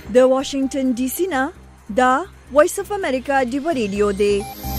د واشنگټن ډي سي نه دا وایس اف امریکا دی ریډیو دی.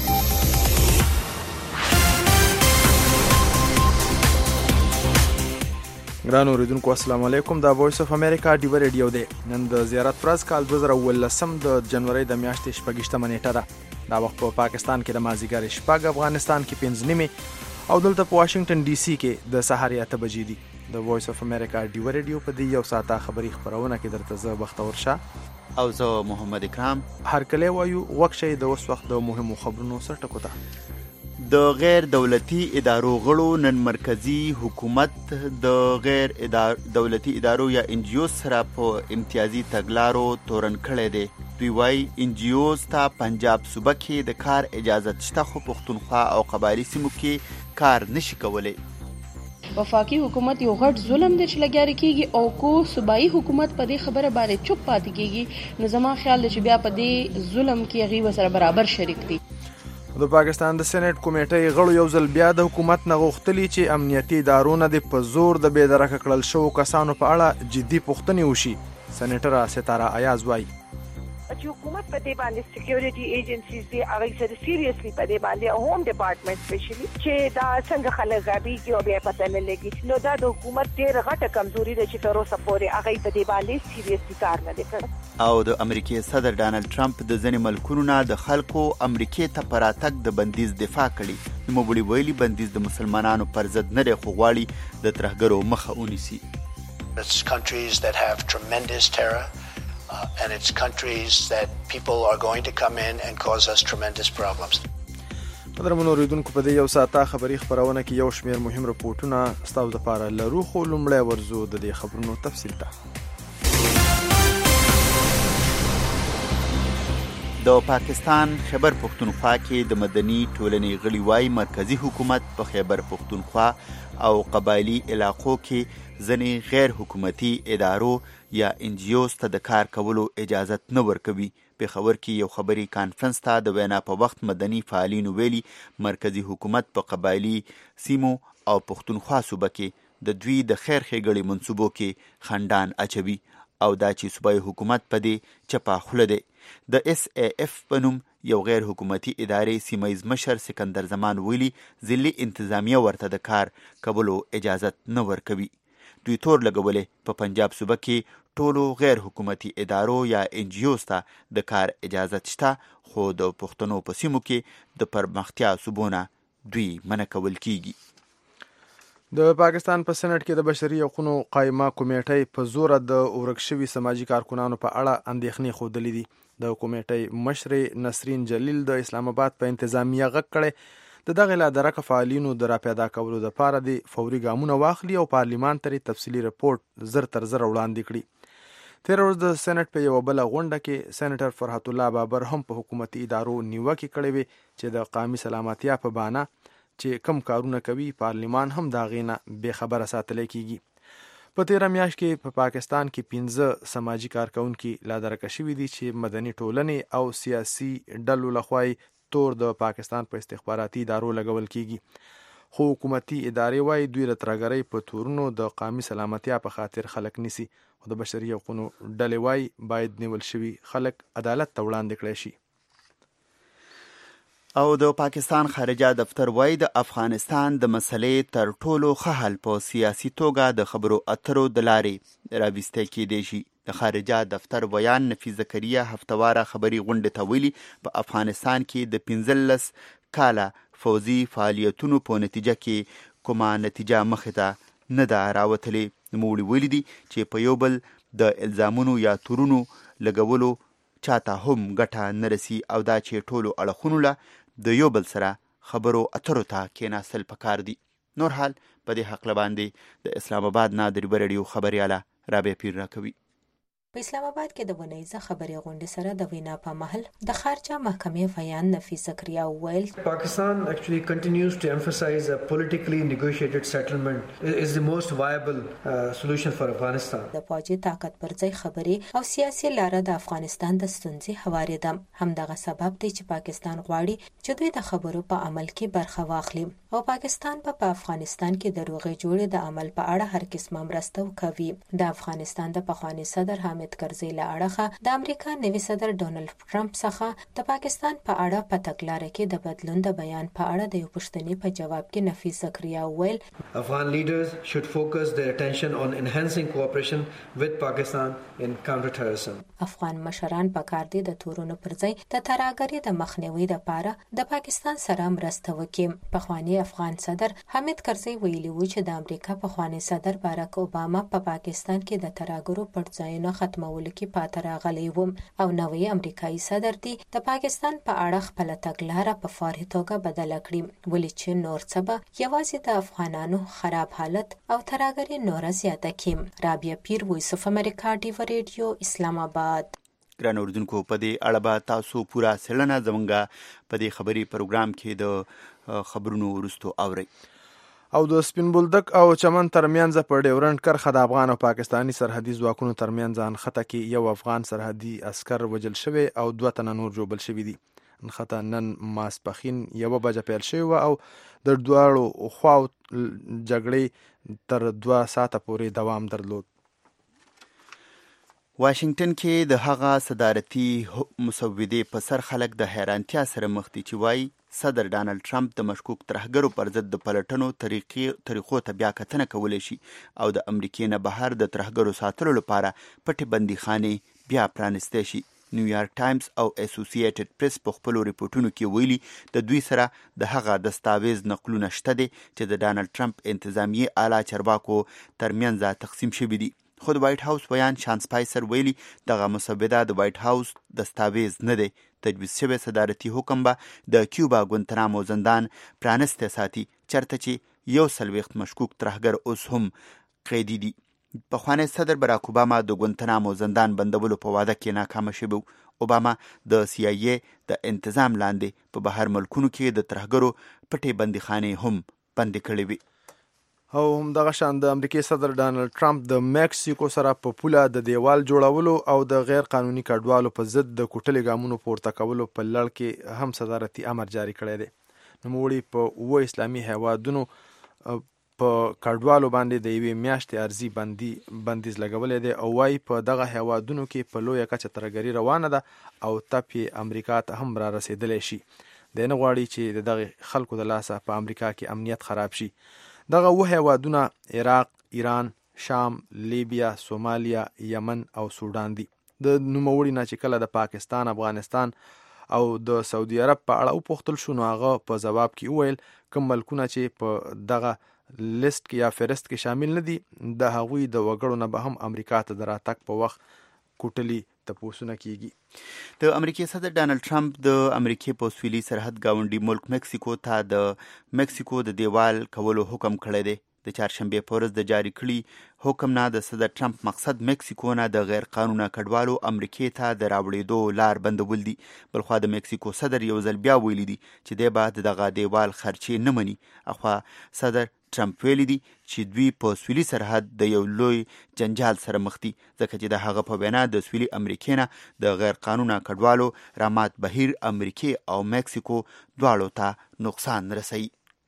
ګران اوریدونکو السلام علیکم. دا وایس اف امریکا دی ریډیو دی. نن د زیارت فرض کال 2019 د جنوري د میاشتې 28 نیټه ده. دا وخت په پاکستان کې د مازیګر شپږ، افغانستان کې 5 نیمه او دلته په واشنگټن ډي سي کې د سهار 8 بجې دي. د وایس اف امریکا دی ریډیو په دې یو ساعته خبري خبرونه کې درته زه بختور شاه او زه محمد اکرام هر کله وایو وخت شي د وخت د مهمو خبرونو سره ټکو ته. د غیر دولتي ادارو غړو نن مرکزی حکومت د غیر دولتي ادارو یا NGOs سره په امتیازي تګلارو تورن کړی دی. دوی وايي NGOs ته پنجاب صوبه کې د کار اجازه شته، خو پښتونخوا او قبایلی سیمو کې کار نشي کولی. وفاقي حکومت یو غټ ظلم دی چې لګیاري کیږي او کو صوبایي حکومت په دې خبره باندې چوپ پاتې کیږي، نو زما خیال دی چې بیا په دې ظلم کې هغوی سره برابر شریک دي. د پاکستان د سېنات کمیټې غړو یو ځل بیا د حکومت نه غوښتلي چې امنیتي ادارونه د په زور د بېدرکه کړل شوو کسانو په اړه جدي پوښتنې وشي. سېنیټره ستاره ایاز وایي چې حکومت په دې باندې سکیورټي ایجنسیز دی هغه سره سیریسلی په دې باندې هوم ډپارټمنټ سپیشلی چې دا څنګه خلک غابي کې او بیا پته نه لګي، نو دا د حکومت ډېر غټه کمزوري ده چې تر اوسه پورې هغه په دې باندې سیریسلی کار نه کوي. او د امریکای صدر ډانلډ ټرمپ د ځینې ملکونو نه د خلکو امریکای ته پر راتګ د بندیز دفاع کړي. نوموړي ویلي بندیز د مسلمانانو پر ضد نه دی، خو غواړي د ترهګرو مخه ونیسي. It's countries that have tremendous terror. And it's countries that people are going to come in and cause us tremendous problems. قدرمنو اوریدونکو په دې یو ساعته خبري خبرونه کې یو شمېر مهم رپورټونه ستاسو لپاره لرو، خو لومړی ورزو د دې خبرونو تفصیل ته. د پاکستان خیبر پښتونخوا کې د مدني ټولنې غړي وايي مرکزی حکومت په خیبر پښتونخوا او قبایلی علاقو کې ځینې غیر حکومتي ادارو یا NGOs ته د کار کولو اجازت نه ورکوي. پېښور کې یو خبري کانفرنس ته د وینا په وخت مدني فعالینو ویلي مرکزی حکومت په قبایلی سیمو او پښتونخوا صوبه کې د دوی د خیر ښېګړې منصوبو کې خنډان اچوي او دا چې صوبایي حکومت په دې چپه خوله دی. د SAF په نوم یو غیر حکومتي ادارې سیمهیز مشر سکندر زمان ویلي ځلي انتظامیه ورته د کار کولو اجازت نه ورکوي. دوی تور لګولې په پنجاب صوبه کې ټولو غیر حکومتي ادارو یا NGOs ته د کار اجازت شته، خو د پښتنو په سیمو کې د پرمختیا صوبونه دوی منع کول کیږي. د پاکستان په سېنات کې د بشري حقوقو قایمه کمیټې په زور د ورک شوي سماجی کارکونانو په اړه اندېښنې ښودلې دي. د کمیټې مشر نسرین جلیل د اسلام آباد په انتظامیه غږ کړی د دغه لا درکه فعالینو د راپیدا کولو لپاره د فوري ګامونه واخلي او پارلیمان ته تفصیلي رپورټ زر تر زر وړاندې کړي. تیر ورځ د سېنات په یو بل غونډه کې سېنیټر فرحت الله بابر هم په حکومتي ادارو نیوکه کړې وي چې د قومي سلامتیا په بهانه چې کم کارونه کوي پارلیمان هم دا غینه بے خبره ساتل کیږي. په تیر میاشت کې په پاکستان کې 15 سماجی کارکونکي لا درکه شوي دي چې مدني ټولنې او سیاسي ډلو لخوا تور د پاکستان په استخباراتي ادارو لګول کیږي، خو حکومتي ادارې وايي دوی د ترهګرۍ په تورونو د قومي سلامتیا په خاطر خلک نیسي، خو د بشري حقوقو ډلې وايي باید نیول شوي خلک عدالت ته وړاندې کړي شي. او د پاکستان خارجه دفتر وايي د افغانستان د مسلې تر ټولو ښه حل په سیاسي توګه د خبرو اترو د لارې راویستی کیدی شي. د خارجه دفتر ویان نفیس زکریا هفتواره خبري غونډې ته ویلي په افغانستان کې د 15 کاله فوزي فعالیتونو په نتیجه کې کومه نتیجه مخې ته نه ده راوتلې. نوموړي ویلي دي چې په یو بل د الزامونو یا تورونو لګولو چاته هم ګټه نه رسي او دا چې ټولو اړخونو له د یو بل سره خبرو اترو ته کېناستل پکار دي. نور حال په دې حقله باندې د اسلام آباد نه د ریډیو خبرياله رابعه پیر راکوي. په اسلام آباد کې د ونیزه خبري غونډې سره د وینا په محل د خارجه محکمې ویان نفیس زکریا ویل Pakistan actually continues to emphasize a politically negotiated settlement is the most viable solution for Afghanistan. د پوځي طاقت پر ځای خبري او سیاسي لاره د افغانستان د ستونزې هواري ده. همدغه سبب دی چې پاکستان غواړي چې دوی د خبرو په عمل کې برخه واخلي او پاکستان په افغانستان کې د روغې جوړې د عمل په اړه هر قسمه مرسته کوي. د افغانستان د پخوانی صدر حامد حامد کرزي له اړخه د امریکا نوي صدر ډونالډ ټرمپ څخه د پاکستان په اړه په تګلارې کې د بدلون د بیان په اړه د یو پوښتنې په جواب کې نفیس زکریا وویل Afghan leaders should focus their attention on enhancing cooperation with Pakistan in counter-terrorism. افغان مشران په کار دي د تورونو پر ځای د ترهګرۍ د مخنیوي لپاره د پاکستان سره مرسته وکړي. پخوانی افغان صدر حامد کرزي ویلي و چې د امریکا پخوانی صدر باراک اوباما په پاکستان کې د ترهګرو پر ځایونو ختمولو کې پاتې راغلی و او نوی امریکایي صدر دی د پاکستان په اړه خپل تګلاره په فوري توګه بدله کړې ولې چې نور څه به یوازې د افغانانو خراب حالت او ترهګري نور زیاته کړي. رابعه پیر وایس اف امریکا ډیو ریډیو اسلام آباد. ګران اوریدونکو په دې اړه به تاسو پوره څېړنه زموږ په دې خبري پروګرام کې د خبرونو وروستو اورئ. او د سپین بولدک او چمن ترمنځ په ډیورنډ کرښه د افغان او پاکستانی سرحدي ځواکونو ترمنځ انخته کې یو افغان سرحدي عسكر وجل شوی او 2 تنه نور جوړل شوی دي. انخته نن ماسپخین 1 بجه پیل شوی او د دواړو خواو جګړې تر 2 ساعته پورې دوام درلود. واشنگټن کې د هغه صدارتي مسودې په سر خلک د حیرانتیا سره مخ دي چې وایي صدر ډانلډ ټرمپ د مشکوک ترهګرو پر ضد د پلټنو طریقو ته بیا کتنه کولی شي او د امریکې نه بهر د ترهګرو ساتلو لپاره پټې بندیخانې بیا پرانستی شي. نیویارک ټایمز او اسوسییټډ پریس په خپلو ریپورټونو کې ویلي د دوی سره د هغه دستاویز نقلونه شته دي چې د ډانلډ ټرمپ انتظامیه اعلی چارواکو ترمنځ تقسیم شوي دي. خو د وایټ هاوس بیان شان سپایسر ویلي دغه مسوده د وایټ هاوس دستاویز نه دی. تجویز شوی صدارتي حکم به د کیوبا ګونتنامو زندان پرانستی ساتي چرته چې 140 مشکوک ترهګر اوس هم قیدي دي. پخوانی صدر براک اوباما د ګونتنامو زندان بندولو په واده کې ناکامه شوی. اوباما د CIA د انتظام لاندې په بهر ملکونو کې د ترهګرو پټې بندیخانې هم بندي کړې وي. او هم دغه شان د امریکای صدر ډانلډ ټرمپ د میکسیکو سره په پوله د دیوال جوړولو او د غیر قانوني کډوالو په ضد د کوټلې ګامونو پورته کولو په لړ کې هم صدارتي امر جاری کړی دی. نوموړي په 9 اسلامي هیوادونو په کډوالو باندې د یوې میاشتې ارزي بندیز لګولې دی او وايي په دغه هیوادونو کې په لویه کچه ترهګري روانه ده او تپې امریکا ته هم را رسیدلی شي. دی نه غواړي چې دغه خلکو د لاسه په امریکا کې امنیت خراب شي. دغه 9 هیوادونه عراق، ایران، شام، لیبیا، سومالیا، یمن او سودان دي. د نوموړي نه چې کله د پاکستان، افغانستان او د سعودي عرب په اړه وپوښتل شو نو هغه په ځواب کې وویل کوم ملکونه چې په دغه لیست کې یا فهرست کې شامل نه دي د هغوی د وګړو نه به هم امریکا ته د راتګ په وخت کوټلي تپوسونه کیږي. د امریکای صدر ډانلډ ټرمپ د امریکای په سویلي سرحد گاونډي ملک مکسیکو ته د مکسیکو د دیوال کولو حکم کړی دی. د چهارشنبې په ورځ د جاری کړي حکم نه د صدر ټرمپ مقصد مکسیکو نه د غیر قانونه کډوالو امریکای ته د راوړېدو لار بندول دي. بلخوا د مکسیکو صدر یو ځل بیا ویلي دي چې دی به دغه دیوال خرچې نه مني. اخوا صدر ټرمپ ویلي دي چې دوی په سویلي سرحد د یو لوی جنجال سره مخ دي ځکه چې د هغه په وینا د سویلي امریکې نه د غیر قانونه کډوالو رامات بهیر امریکې او مکسیکو دواړو ته نقصان رسوي.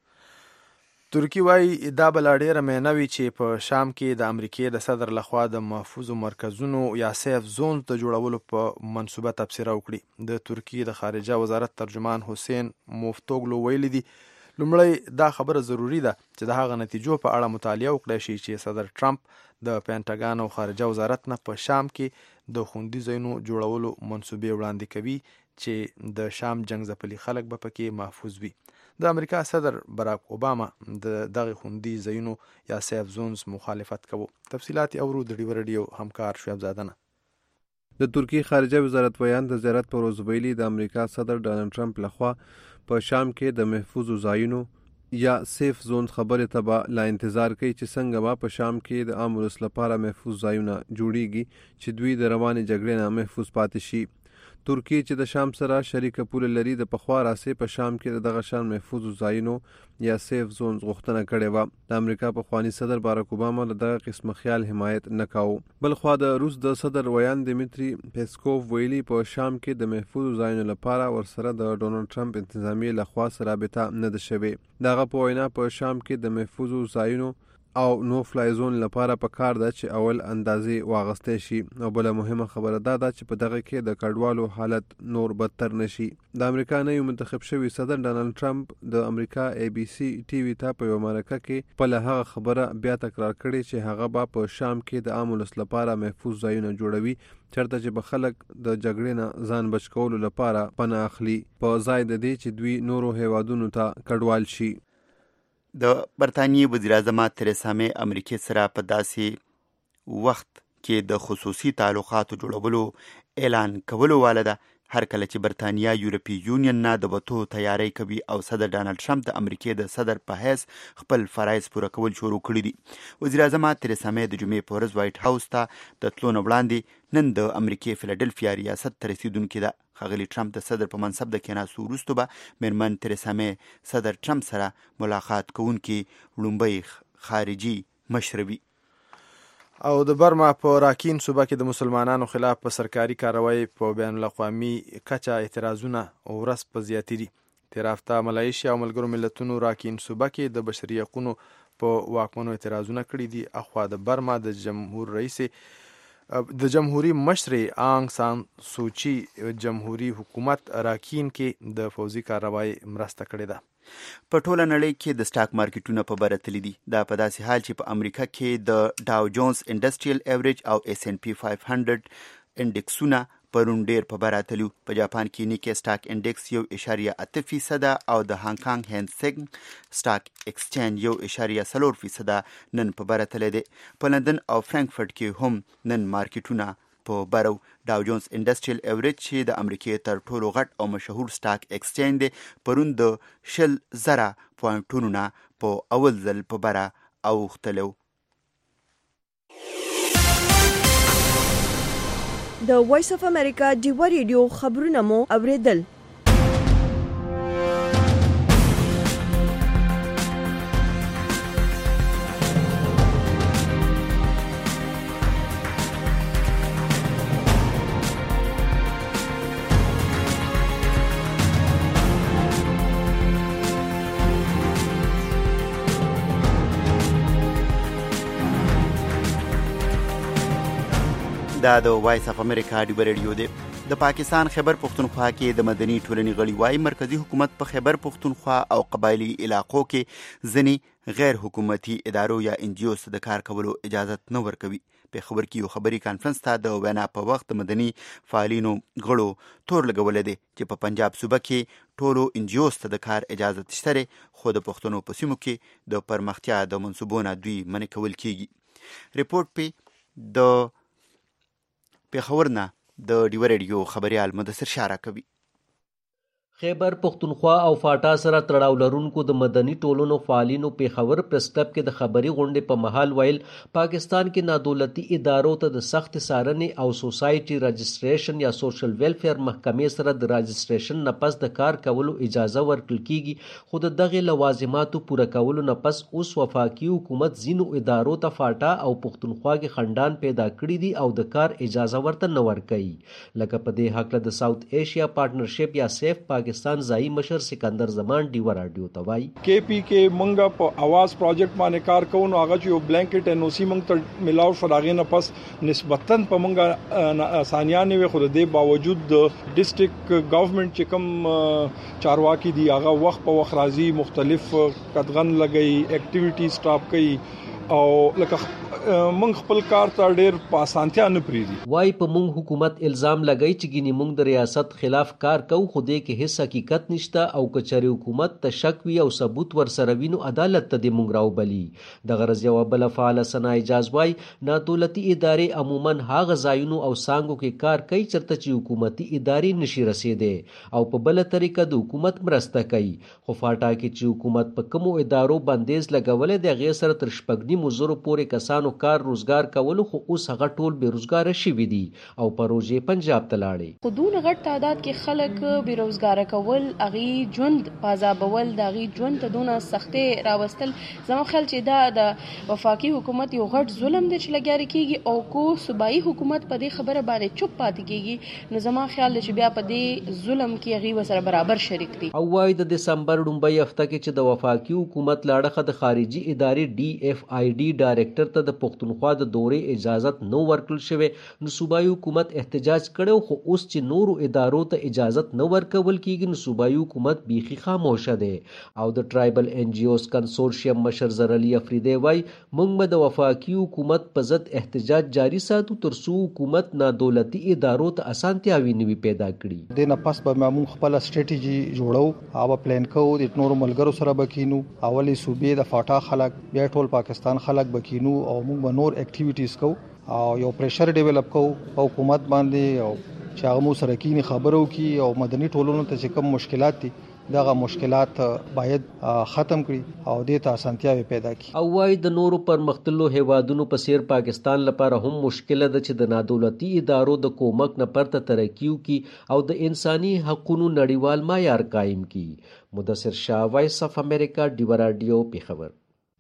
ترکی وایي دا به لا ډېره مینه وي چې په شام کې د امریکې د صدر لخوا د محفوظو مرکزونو یا سیف زونز د جوړولو په منصوبه تبصره وکړي. د ترکی د خارجه وزارت ترجمان حسین موفتوګلو ویلي دي لومړی دا خبره ضروری ده چې د هغه نتیجو په اړه مطالعه وکړي شي چې صدر ټرمپ د پینټاګان او خارجه وزارت نه په شام کې د خوندي ځایونو جوړولو منصوبې وړاندې کوي چې د شام جنگ ځپلي خلک به پکې محفوظ وي. د امریکا صدر براک اوباما د دغه خوندي ځایونو یا سیف زونز مخالفت کوي. تفصیلات اورو د ډیو ریډیو همکار شعیب زادنه. د ترکی خارجه وزارت بیان د زیارت پر ورځ ویلي د امریکا صدر ډانلډ ټرمپ لخوا په شام کې د محفوظ ځایونو یا سیف زونز خبرې ته به لا انتظار کوي چې څنګه به په شام کې د عام ولس لپاره محفوظ ځایونه جوړیږي چې دوی د روانې جګړې نه محفوظ پاتې شي. ترکی چې د شام سره شریکه پوله لري د پخوا راسې په شام کې د دغه شان محفوظ ځایونو یا سیف زونز غوښتنه کړې وه. د امریکا پخوانی صدر باراک اوباما له دغه قسم خیال حمایت نه کاوه. بلخوا د روس د صدر ویان دیمیتری پیسکوف ویلي په شام کې د محفوظ ځایونو لپاره ورسره د ډونالډ ټرمپ انتظامیې لخوا سره رابطه نه ده شوې. دغه په وینا په شام کې د محفوظ ځایونو او نو فلای زون لپاره په کار ده چې اول اندازې واغستې شي او بل مهمه خبره ده چې په دغه کې د کډوالو حالت نور بدتر نشي. د امریکا نوی منتخب شوی صدر ډانلډ ټرمپ د امریکا ABC TV ته په یو مرکه کې په هغه خبره بیا تکرار کړي چې هغه به په شام کې د عام ولس لپاره محفوظ ځایونه جوړوي چرته چې به خلک د جګړې نه ځان بچ کولو لپاره پناه اخلي په ځای د دې چې دوی نورو هیوادونو ته کډوال شي. د برطانیې وزیر اعظم تریسا می امریکای سره په داسې وخت کې د خصوصي تعلقاتو جوړولو اعلان کولو والده هر کله چې برطانیه یورپی یونین نه د وټو تیاری کوي او صدر ډانلډ ټرمپ د امریکای د صدر په حیث خپل فرایض پوره کول شروع کړي دي. وزیر اعظم تریسا می د جمعې په ورځ وایټ هاوس ته د تلو نه وړاندې نن د امریکای فیلادلفیا ریاست ته رسیدونکې ده. ښاغلي ټرمپ د صدر په منصب د کېناستو وروسته به میرمن تریسا می صدر ټرمپ سره ملاقات کوونکي لومړی خارجي مشر وي. او د برما په راکین صوبه کې د مسلمانانو خلاف په سرکاري کاروایی په بین الاقوامي کچه اعتراضونه ورځ په زیاتېدي. تیرافته ملایشیا او ملګرو ملتونو راکین صوبه کې د بشري حقوقو په واکمنو اعتراضونه کړي دي. اخوا د برما د جمهوریت مشر آنګ سان سوچي جمهوریت حکومت راکین کې د فوزي کاروایی مرسته کړې ده. په ټوله نړۍ کې د سټاک مارکیټونه په بره تللي دي. دا په داسې حال چې په امریکا کې د ډاو جونز انډسټریل ایوریج او S&P 500 انډکسونه پرون ډیر په بره تللي. په جاپان کې نیکي سټاک انډکس 1.8% او د هانګ کانګ هینسنګ سټاک ایکسچینج 1.4% نن په بره تللي دي. په لندن او فرانکفورت کې هم نن مارکیټونه په برو. ډاو جونز انډسټریل ایوریج چې د امریکای تر ټولو غټ او مشهور سټاک ایکسچینج دی پرون د 10,000 پوینټونو نه په اول ځل په بره اوختلو. د وایس اف امریکا ډیو ریډیو خبرونه مو اوریدل. دا د وایس اف امریکا ډیو ریډیو دی. د پاکستان خیبر پختونخوا کې د مدني ټولنې غړي وايي مرکزی حکومت په خیبر پختونخوا او قبایلی علاقو کې ځینې غیر حکومتي ادارو یا NGOs د کار کولو اجازه نه ورکوي. په خبر کې یو خبري کانفرنس ته د وینا په وخت مدني فعالینو غړو تور لګولې دي چې په پنجاب صوبه کې ټولو NGOs ته د کار اجازه تشتره خو د پښتنو په سیمو کې د پرمختیا د منصوبونو دوی منې کول کیږي. ریپورت په د پیښورنه د ډیو ریډیو خبريال مدثر شارع کوي. خیبر پختونخوا او فاټا سره تړاو لرونکو د مدني ټولنو فعالینو پیښور پریس کلب کې د خبري غونډې په محل ویل پاکستان کې نادولتي ادارو ته د سخت څارنې او سوسایټي رجسټریشن یا سوشل ویلفیر محکمې سره د رجسټریشن نه پس د کار کولو اجازه ورکړل کیږي. خو د دغه لوازماتو پوره کولو نه پس اوس وفاقي حکومت ځینو ادارو ته فاټا او پختونخوا کې خندان پیدا کړی دي او د کار اجازه ورته نه ورکوي. لکه په دې حق له د ساوث ایشیا پارټنرشپ یا سیف پاکستان ځای مشر سکندر زمان ډیو رادیو ته وایي KPK منګه په आवाज پروجیکټ باندې کار کوو نو هغه چې یو بلانکټ NOC منګ ته ملاو شو داغې نه پس نسبتاً په منګه آسانیانه وي. خو د دې باوجود د ډیسټریکټ ګورنمنت چې کوم چارواکي دي هغه وخت په وخت راځي مختلف قدغن لګي اکټیویټي سټاپ کوي او لکه مونږ خپل کار ته ډېر په اسانتیا نه پریږدي. وای په مونږ حکومت الزام لګی چې ګینه مونږ د ریاست خلاف کار کوو خو دې کې هیڅ حقیقت نشته او کچري حکومت ته شک وی او ثبوت ور سره وینو عدالت ته د مونږ راوبلی. د غرض یو بل فعال سنا اجاز وای نه دولتي ادارې عموما هغه ځایونو او سانګو کې کار کوي چرته چې حکومتي ادارې نشي رسیدي او په بل طریقه د حکومت مرسته کوي. خو فاټا کې چې حکومت په کومو ادارو بندیز لګولې د غیر سره تر شپږنی مزورو پورې کسانو کار روزګار کولو خو اوس هغه ټول بیروزګار شوي دي او پروژې پنجاب ته لاړې. خو دون غټ تعداد کې خلک بیروزګار کول اغي ژوند پازابول دغه ژوند ته دونه سختي راوستل زموږ خیال چې دا د وفاقي حکومت یو غټ ظلم دی چې لګیاري کیږي او کو صوبایي حکومت په دې خبره باندې چوپ پاتې کیږي نو زموږ خیال چې بیا په دې ظلم کې اغي وسره برابر شریک دي. او وايي د دسمبر 2 هفته کې چې د وفاقي حکومت لاړه د خارجي ادارې DFI آی ډي ډایریکټر ته د پښتونخوا د دورې اجازت نو ورکړل شوی نو صوبایي حکومت احتجاج کړو خو اوس چې نورو ادارو ته اجازت نه ورکول کیږي نو صوبایي حکومت بیخي خاموشه دی او د ټرایبل ان جی اوز کنسورشیم مشر زر علي افریدی وای موږ به د وفاقي حکومت په ضد احتجاج جاری ساتو ترڅو حکومت نادولتي ادارو ته اسانتیاوي نوي پیدا کړي د نه پس به موږ خپل سټریټیجی جوړو او پلان کوو د نورو ملګرو سره بکینو اولی صوبې د فاټا خلک بیا ټول پاکستان خلک بکینو او موږ به نور اکټیویټیز کوو او یو پریشر ډیولپ کوو په حکومت باندې او چې هغه مو سره کینی خبرو کی او مدني ټولنو ته چې کوم مشکلات دي دغه مشکلات باید ختم کړي او د ته اسانتیاوي پیدا کړي او وايي د نورو پرمختللو هیوادونو په څیر پاکستان لپاره هم مشکله ده چې د نادولتي ادارو د کومک نه پرته ترقیو کی او د انساني حقوقو نړیوال معیار قائم کی. مدثر شاه، وایس اف امریکا، ډیو رادیو، پیښور.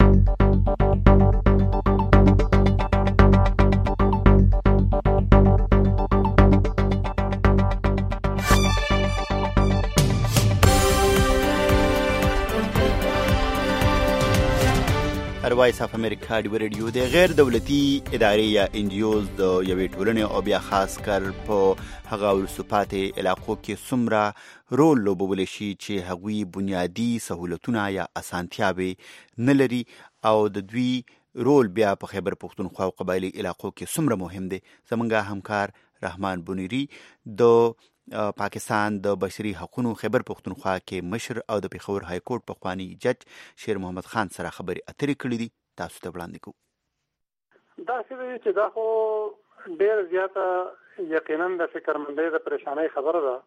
وایس اف امریکا ډیو رادیو د غیر دولتي ادارې یا ان جی اوز د یوې ټولنې او بیا خاص کر په هغه وروسته پاتې علاقو کې څومره رول لوبولی شي چې هغوی بنیادي سهولتونه یا اسانتیاوې نه لري او د دوی رول بیا په خیبر پښتونخوا او قبایلي علاقو کې څومره مهم دی. زمونږ همکار رحمان بنيري د پاکستان د بشري حقوقو خیبر پښتونخوا کې مشر او د پیښور های کورټ پخوانی جج شیر محمد خان سره خبرې اترې کړې دي. تاسو ته وړاندې کوو. دا چې دا خو ډېر زیاته یقینا د فکرمندۍ د پریشانۍ خبره ده،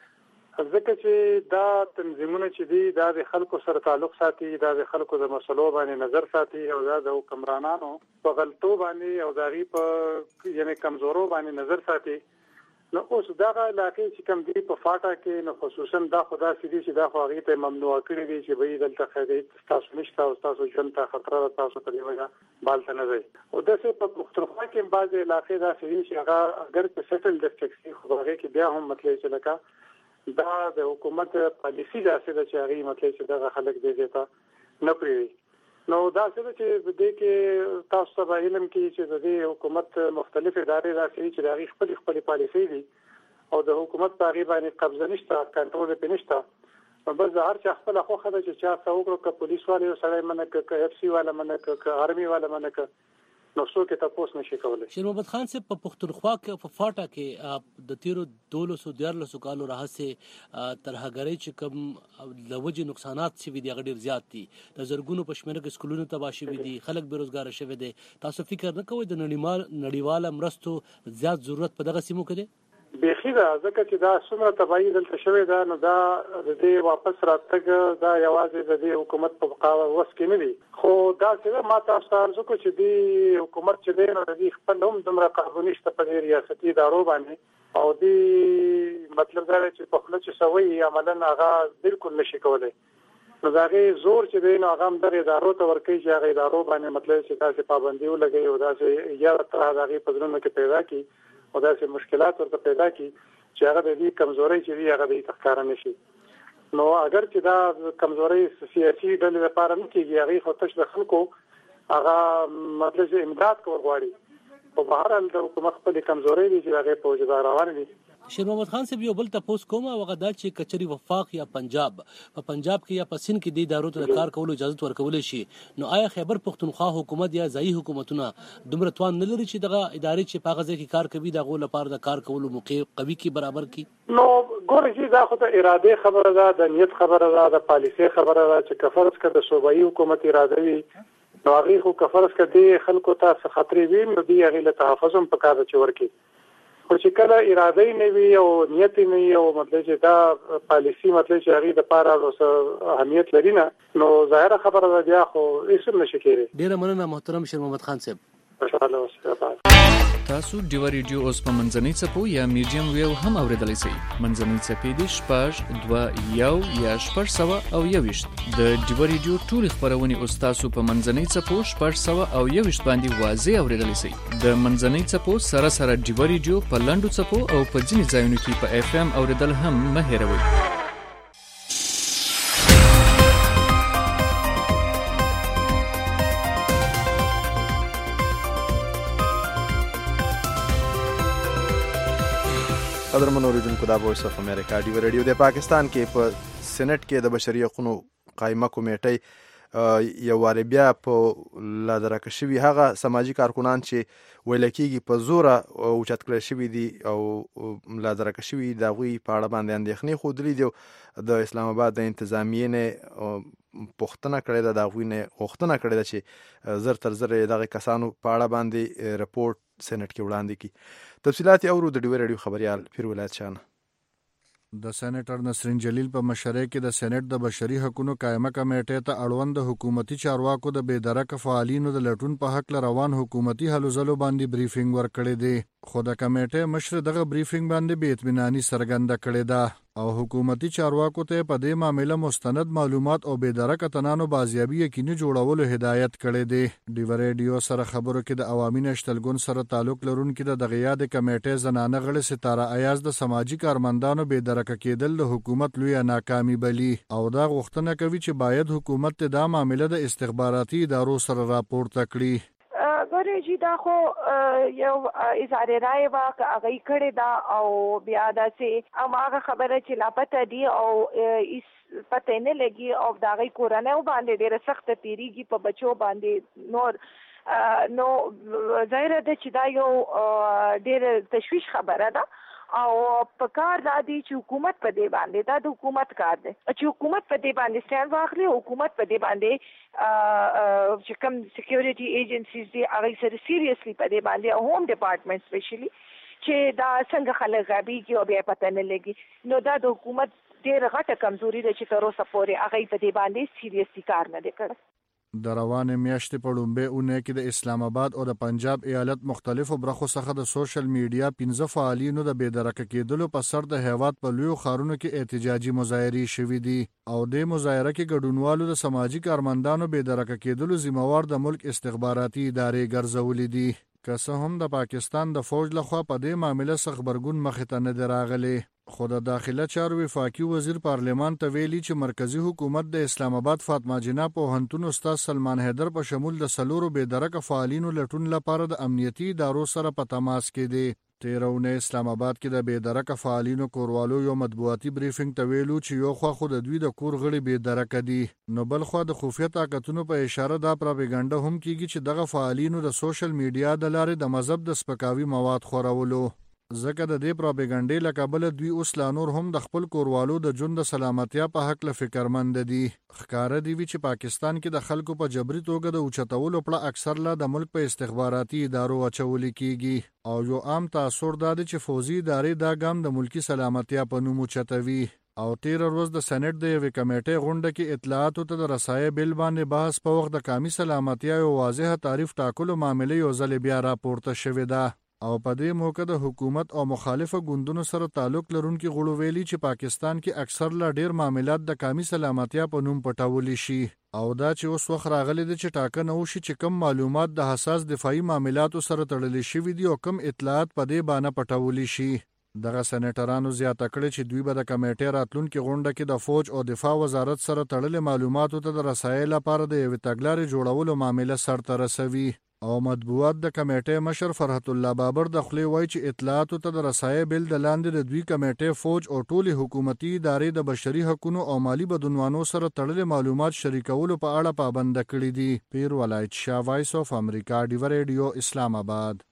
ځکه چې دا تنظیمونه چې دي دا د خلکو سره تعلق ساتي، دا د خلکو د مسلو باندې نظر ساتي او دا د حکمرانانو په غلطو باندې او د هغې په یعنې کمزورو باندې نظر ساتي. نو اوس دغه علاقې چې کوم دي په فاټا کې نو خصوصا دا خدا سړي چې دا خو هغې ته ممنوع کړي دي چې به دلته خیرې تاسو نشته او تاسو ژوند ته خطره ده، تاسو په دې وجه بالته نه ځئ. او داسې په پښتونخوا کې بعضې علاقې داسې دي چې هغه اگر په سیټل ډسټرکټ کې خو هغې کې بیا هم مطلب چې لکه دا د حکومت پالیسي داسې ده چې هغې مطلب چې دغه خلک دې ځای ته نه پرېږدي. نو دا څه ده چې په دې کې تاسو ته به علم کې چې د دې حکومت مختلف ادارې داسې دي چې د هغې خپلې پالیسۍ دي او د حکومت په هغې باندې قبضه نشته، کنټرول یې پرې نشته. نو بس د هر چا خپله خوښه ده چې چا څه وکړو، که پولیس والا یو سړی منع کړه، که اف سی والا منع کړه، که آرمي والا منع کړه، نو څوک یې تپوس نشي کولی. شیر محمد خان صاحب، په پښتونخوا کې په فاټا کې د تیرو 12 کالو راهیسې ترهګرۍ چې کوم د وجې نقصانات شوي دي هغه ډېر زیات دي. د زرګونو په شمېره کې سکولونه تباه شوي دي، خلک بېروزګاره شوي دي. تاسو فکر نه کوئ د نړیواله مرستو زیات ضرورت په دغه سیمو کې دی؟ بیخي ده، ځکه چې دا څومره تباهي دلته شوې ده، نو دا د دې واپس راتګ دا یوازې د دې حکومت په وس کې نه دي. خو دا چې ما تاسو ته عرض وکړو چې دې حکومت چې دی نو د دې خپل هم دومره قابو نشته په دې ریاستي ادارو باندې، او دې مطلب دا دی چې په خوله چې څه وایي عملا هغه بالکل نشي کولی. نو د هغې زور چې دی نو هغه هم دغې ادارو ته ورکوي چې هغه ادارو باندې مطلب چې داسې پابندي ولګوي او داسې یا طرح د هغې په زړونو کې پیدا کړي او داسې مشکلات ورته پیدا کړي چې هغه د دې کمزورۍ چې وي هغه د دې ښکاره نه شي. نو اگر چې دا کمزورۍ سیاسي ډلې لپاره نه کېږي، هغې خو تش د خلکو هغه مطلب چې امداد کول غواړي، خو په هر حال د حکومت خپلې کمزورۍ دي چې هغې په وجه دا روانې دي. شیر محمد خان صاحب، یو بل تپوس کوم هغه دا چې کچري وفاق یا پنجاب کې یا په سند کې د ادارو ته د کار کولو اجازه ورکولی شي، نو آیا خیبر پښتونخوا حکومت یا ځایي حکومتونه دومره توان نه لري چې دغه ادارې چې په هغه ځای کې کار کوي د هغو لپاره د کار کولو موقع قوي کړي، برابر کړي؟ نو ګوره چې دا خو د ارادې خبره ده، د نیت خبره ده، د پالیسۍ خبره ده چې که فرض کړه د صوبایي حکومت اراده وي نو هغې خو که فرض کړه دې خلکو ته څه خطرې وي نو دوی هغې له تحفظ هم پکار ده چې ورکړي. خو چې کله اراده یې نه وي او نیت یې نه وي او مطلب چې دا پالیسي مطلب چې هغې دپاره اهمیت لري نه، نو ظاهره خبره ده بیا خو هېڅ هم نشي کېدی. ډېره مننه محترم شیر محمد خان صاحب. تاسو ډیو ریډیو اوس په منځنۍ څپو یا میډیم ویو هم اوریدلی شئ. منځنۍ څپې دي 6.2 یا 6.1 د ډیو ریډیو ټولې خپرونې اوس تاسو په منځنۍ څپو 6.1 باندې واضح اوریدلی شئ. د منځنۍ څپو سره سره ډیو ریډیو په لنډو څپو او په ځینې ځایونو کې په اف ام اوریدل هم مه هیروئ. قدرمن اوریدونکو دا وایس اف امریکا ډیو ریډیو د پاکستان کې په سېنات کې د بشري حقوقو قائمه کمیټې یو واره بیا په لادرکه شوي هغه سماجی کارکونان چې ویل کېږي په زوره اوچت کړی شوي دي او لادرکه شوي د هغوی په اړه باندې اندېښنې ښودلي دي. د اسلام آباد د انتظامیې نه پوښتنه کړې ده، د هغوی نه غوښتنه کړې ده چې زر تر زر دغه کسانو په اړه باندې رپورټ سېنات کې وړاندې کړي. تفصیلات اورو د ډیو ریډیو خبريال پیر ولایت شان. د سېنیټر نسرین جلیل په مشرۍ کې د سېنات د بشري حقوقو قائمه کمیټې ته اړوند حکومتي چارواکو د بېدرکه فعالینو د لټون په حق روان حکومتي هلو ځلو باندې بریفینګ ورکړی دی، خو د کمیټې مشر دغه بریفینګ باندې بې اطمیناني څرګنده کړې ده او حکومتي چارواکو ته په دې معاملې مستند معلومات او بېدرکه تنانو بازیابي یقیني جوړولو هدایت کړی دی. ډیو ریډیو سره خبرو کې د عوامي نشتلګون سره تعلق لرونکي د دغه یاد کمیټې زنانه غړي ستاره ایاز د سماجی کارمندانو بېدرکه کېدل د حکومت لوی ناکامي بلی او دا غوښتنه کوي چې باید حکومت ته دا معاملې د استخباراتي ادارو سره راپورته کړي. ګورې جی دا خو یو اظهار رائے واک هغه کړی دا او بیا داسې هغه خبره چې لاپته دي او اس پته نه لګي او دا غي کورانه باندې ډېر سخت تیریږي په بچو باندې نو ظاهر ده چې دا یو ډېر تشویش خبره ده او په کار دا دی چې حکومت په دې باندې دا د حکومت کار دی چې حکومت په دې باندې سټاند واخلي، حکومت په دې باندې چې کوم سکیورټي ایجنسیز دي هغه سره سیریسلی په دې باندې هوم ډپارټمنټ سپیشلی چې دا څنګه خلک غابيږي او بیا پته نه لګي، نو دا د حکومت ډېر غټه کمزوري ده چې تر اوسه پورې هغه په دې باندې سیریسلی کار نه دی کړی. د روانې میاشتې په لومبۍ اونۍ کې د اسلام آباد او د پنجاب ایالت مختلفو برخو څخه د سوشل میډیا 15 فعالینو د بېدرکه کېدلو په سر د هیواد په لویو ښارونو کې احتجاجي مظاهرې شوي دي او د مظاهره کې ګډونوالو د سماجی کارمندانو بېدرکه کېدلو ذمہوار د ملک استخباراتي ادارې ګرځولې دي. که څه هم د پاکستان د فوج لخوا په دې معاملې څخه خبرګون مخې ته نه دی راغلی، خو د داخله چارو وفاقي وزیر پارلمان ته ویلي چې مرکزی حکومت د اسلام آباد فاطمه جنہ پوهنتون استاد سلمان حیدر په شمول د سلورو بېدرکه فعالینو لټون لپاره د امنیتي ادارو سره په تماس کې دی. تیرونه اسلام آباد کې د بېدرکه فعالینو کوروالو یو مطبوعاتي بریفینګ ته ویلو چې یو خوا خو د دوی د کور غړي بېدرکه دي، نو بل خوا د خفیه طاقتونو په اشاره دا پروپاګاندا هم کیږي چې دغه فعالینو د سوشل میډیا د لارې د مذهب د سپکاوي مواد خورولو، ځکه د دې پروپاګاندا له کبله دوی اوس لا نور هم د خپل کوروالو د ژوند د سلامتیا په حق له فکرمند دي. ښکاره دی چې پاکستان کې د خلکو په جبري توګه د اوچتولو پړه اکثر لا د ملک په استخباراتي ادارو اچول کیږي او یو عام تاثر دا دی چې فوزي ادارې دا ګام د ملکی سلامتیا په نوم اوچتوي. او تیر ورځ د سېنات د یوې کمیټې غونډه کې اطلاعاتو ته د رسایي بل باندې بحث په وخت د قومي سلامتیا یو واضح تعریف ټاکلو معاملې یو ځل بیا راپورته شوې ده او په دې موقع د حکومت او مخالفه ګوندونو سره تعلق لرونکي غړو ویلي چې پاکستان کې اکثر لا ډیر معاملات د قومي سلامتیا په نوم پټول شي او دا چې اوس وخت راغلی دی چې ټاکنه وشي چې کم معلومات د حساس دفاعي معاملاتو سره تړلي شوي دي او کم اطلاعات په دې باندې پټول شي. دغه سېنیټرانو زیاته کړې چې دوی به د کمیټې راتلونکي غونډه کې د فوج او دفاع وزارت سره تړلي معلوماتو ته د رسایي لپاره د یوې تګلارې جوړولو معامله سرته رسوي او مطبوعات د کمیټې مشر فرحت الله بابر د خولې وایي چې اطلاعاتو ته د رسایي بل د لاندې د دوی کمیټې فوج او ټولي حکومتي ادارې د بشري حقوقو او مالی بدعنوانو سره تړلي معلومات شریکولو په اړه پابند کړي دي. پیر ولایت شاه، وایس اف امریکا، ډیو ریډیو، اسلام آباد.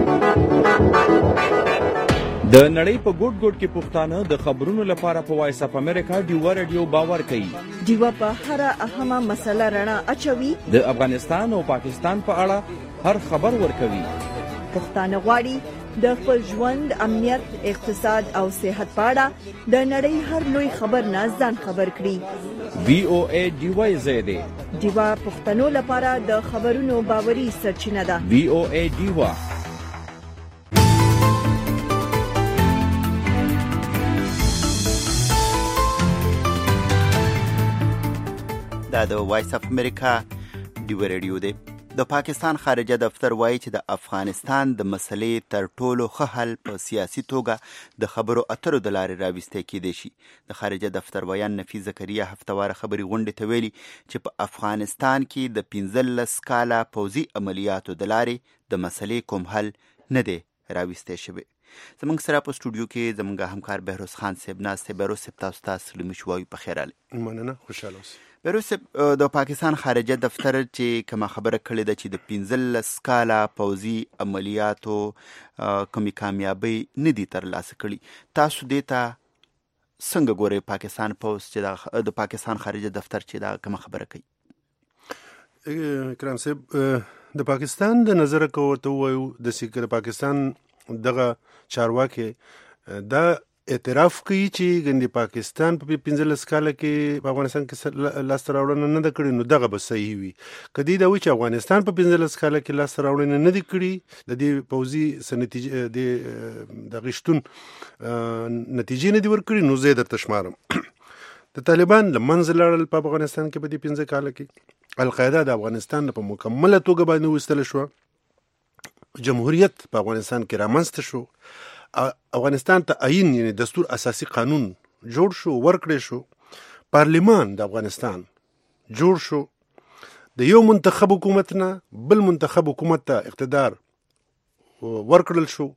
د نړۍ په ګوټ ګوټ کې پښتانه د خبرونو لپاره په وایس اف امریکا ډیو ریډیو باور کوي. ډیو په هر اهمه مسله رڼا اچوي، د افغانستان او پاکستان په اړه هر خبر ورکوي. پښتانه غواړي د خپل ژوند، امنیت، اقتصاد او صحت په اړه د نړۍ هر لوی خبر نه ځان خبر کړي. VOA ډیو زید ډیو پښتنو لپاره د خبرونو باوري سرچینه ده. VOA ډیو. دا د وایس اف امریکا ډیو ریډیو دی. د پاکستان خارجه دفتر وایي چې د افغانستان د مسلې تر ټولو ښه حل په سیاسي توګه د خبرو اترو د لارې راوستل کېدی شي. د خارجه دفتر ویان نفیس زکریا هفتواره خبري غونډې ته ویلي چې په افغانستان کې د 15 کاله پوځي عملیاتو د لارې د مسلې کوم حل نه دی راوستل شوی. زموږ سره په سټوډیو کې زموږ همکار بهروز خان صاحب ناست دی. بهروز صاحب تاسو ته سلامي شوایو په خیر راغلی. مننه، خوشاله اوسئ. بهروز صاحب د پاکستان خارجه دفتر چې کومه خبره کړې ده چې د 15 کاله پوځي عملیاتو کومې کامیابۍ نه دي ترلاسه کړي، تاسو دې ته څنګه ګورئ پاکستان پوځ چې د پاکستان خارجه دفتر چې دا کومه خبره کوي؟ کرام صاحب د پاکستان د نظر کو ورته وایو د سیکر پاکستان دغه چارواکي دا اعتراف کوي چې ګندې پاکستان په 15 کال کې په افغانستان کې لاس راوړنه نه ده کړې، نو دغه به صحیح وي. کدی دا وی چې افغانستان په 15 کال کې لاس راوړنه نه دي کړې، د دې پوځي نتیجه د غشتون نتیجې نه دي ورکړي، نو زه درته شمارم. د طالبان لمنځه لاړل په افغانستان کې په دې 15 کال کې، القاعده د افغانستان په مکمله توګه باندې وستل شو، جمهوریت په افغانستان کې رامنځته شو، افغانستان ته آئین یعنی دستور اساسی قانون جوړ شو، ورکړی شو، پارلیمان د افغانستان جوړ شو، د یو منتخب حکومت نه بل منتخب حکومت ته اقتدار ورکړل شو.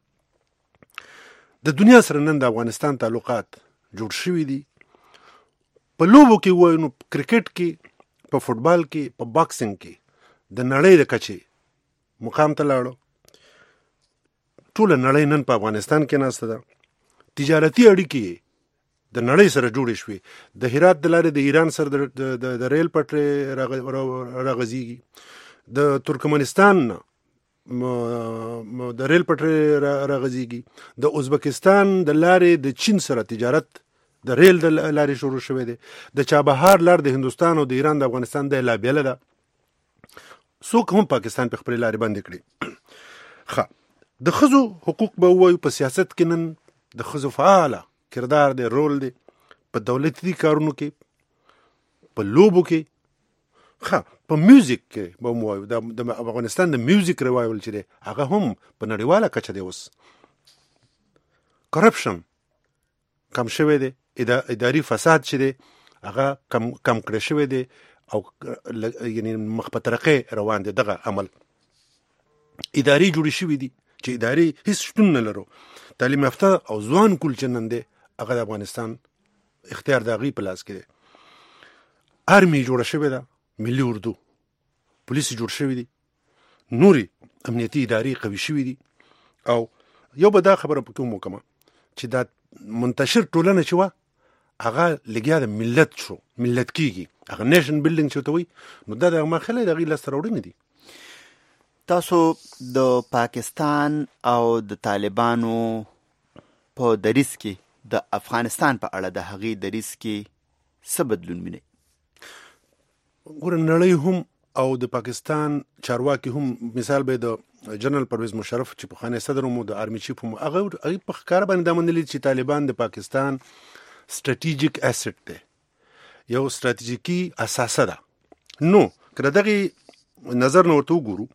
د دنیا سره نن د افغانستان تعلقات جوړ شوي دي. په لوبو کې وایو نو کرکټ کې، په فوټبال کې، په باکسینګ کې د نړۍ د کچې مقام ته لاړو. ټوله نړۍ نن په افغانستان کې ناسته ده. تجارتي اړیکې د نړۍ سره جوړې شوې. د هرات د لارې د ایران سره د ریل پټرۍ راغځېږي، د ترکمنستان د ریل پټرۍ راغځېږي، د ازبکستان د لارې د چین سره تجارت د ریل د لارې شروع شوی دی، د چابهار لار د هندوستان او د ایران د افغانستان د لا بیله ده. څوک هم پاکستان په خپل لارې بندې کړي. د ښځو حقوق به ووایو، په سیاست کې نن د ښځو فعاله کردار دی، رول دی، په دولتي کارونو کې، په لوبو کې، په میوزیک کې به ووایو. د افغانستان د میوزیک ریوایول چې دی هغه هم په نړیواله کچه دی. اوس کرپشن کم شوی دی، اداري فساد چې دی هغه کم کړی شوی دی، او یعنی مخ په ترقۍ روان دی. دغه عمل اداري جوړې شوي دي چې اداري هیڅ شتون نه لرو. تعلیم یافته او ځوان کول چې نن دی هغه د افغانستان اختیار د هغوی په لاس کې دی. آرمي جوړه شوې ده، ملي اردو، پولیس جوړ شوي دي، نوري امنیتي ادارې قوي شوي دي. او یو به دا خبره پکې هم وکړم چې دا منتشر ټولنه چې وه هغه لګیا د ملت شو، ملت کېږي، هغه نیشن بلډینګ چې ورته وایي، نو دا د مخله د هغوی لاسته راوړنې دي. تاسو د پاکستان او د طالبانو په دریځ کې د افغانستان په اړه د هغې دریځ کې څه بدلون وینئ؟ ګوره نړۍ هم او د پاکستان چارواکي هم، مثال به د جنرال پرویز مشرف چې پخوانی صدر هم د آرمي چیف هم، هغه په ښکاره باندې دا منلي چې طالبان د پاکستان سټریټیجیک اسټ دی، یو ستراتیژیکي اساسه ده. نو که د دغې نظر نه ورته وګورو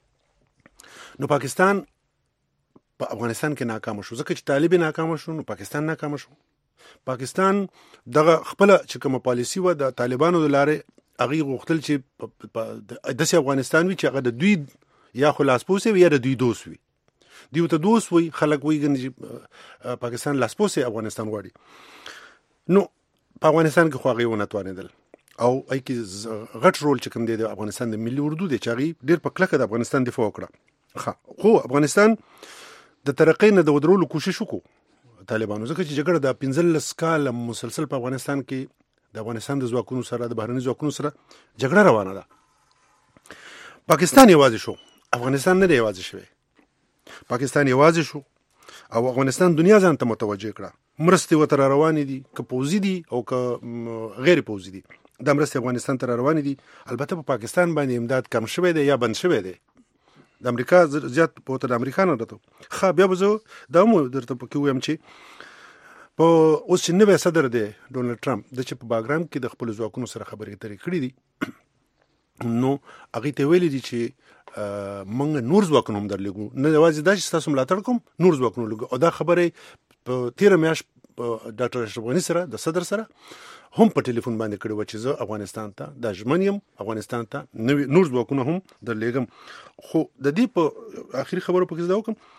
نو پاکستان په افغانستان کې ناکامه شو، ځکه چې طالب ناکامه شو نو پاکستان ناکامه شو. پاکستان دغه خپل چې کومه پالیسی و د طالبانو د لارې هغې غوښتل چې داسې افغانستان وي چې هغه د دوی یا خو لاسپوسی وي یا د دوی دوست وي. دوی ورته دوست وي، خلک وایي چې پاکستان لاسپوسی افغانستان غواړي. نو په افغانستان کې خو هغې ونه توانېدل، او ای کې غټ رول چې کوم دی د افغانستان د ملي اردو دی چې هغې ډېر په کلکه د افغانستان دفاع وکړه. خو افغانستان د ترقۍ نه د ودرولو کوشش وکړو طالبانو، ځکه چې جګړه د 15 کال مسلسل په افغانستان کې د افغانستان د ځواکونو سره، د بهرني ځواکونو سره جګړه روانه ده. پاکستان یوازې شو، افغانستان نه دی یوازې شوی. پاکستان یوازې شو او افغانستان دنیا ځان ته متوجه کړه. مرستې ورته را روانې دي، که پوځي دي او که غیر پوځي دي، دا مرستې افغانستان ته را روانې دي. البته په پاکستان باندې امداد کم شوی دی یا بند شوی دی، د امریکا زیات په د امریکا نه راته. بیا به زه دا هم درته پکې ویم چې په اوس چې نوی صدر دی ډونالډ ټرمپ، د چې په باګرام کې د خپلو ځواکونو سره خبرې اترې کړي دي، نو هغوی ته ویلي دي چې موږ نور ځواکونه هم درلېږو، نه یوازې دا چې ستاسو ملاتړ کوم، نور ځواکونه لګو. او دا خبرې په تېره میاشت ډاکټر اشرف غني سره د صدر سره هم په ټلیفون باندې کړی و چې زه افغانستان ته دا ژمن یم، افغانستان ته نور ځواکونه هم درلېږم. خو د دې په آخري خبرو پکې زه دا وکړم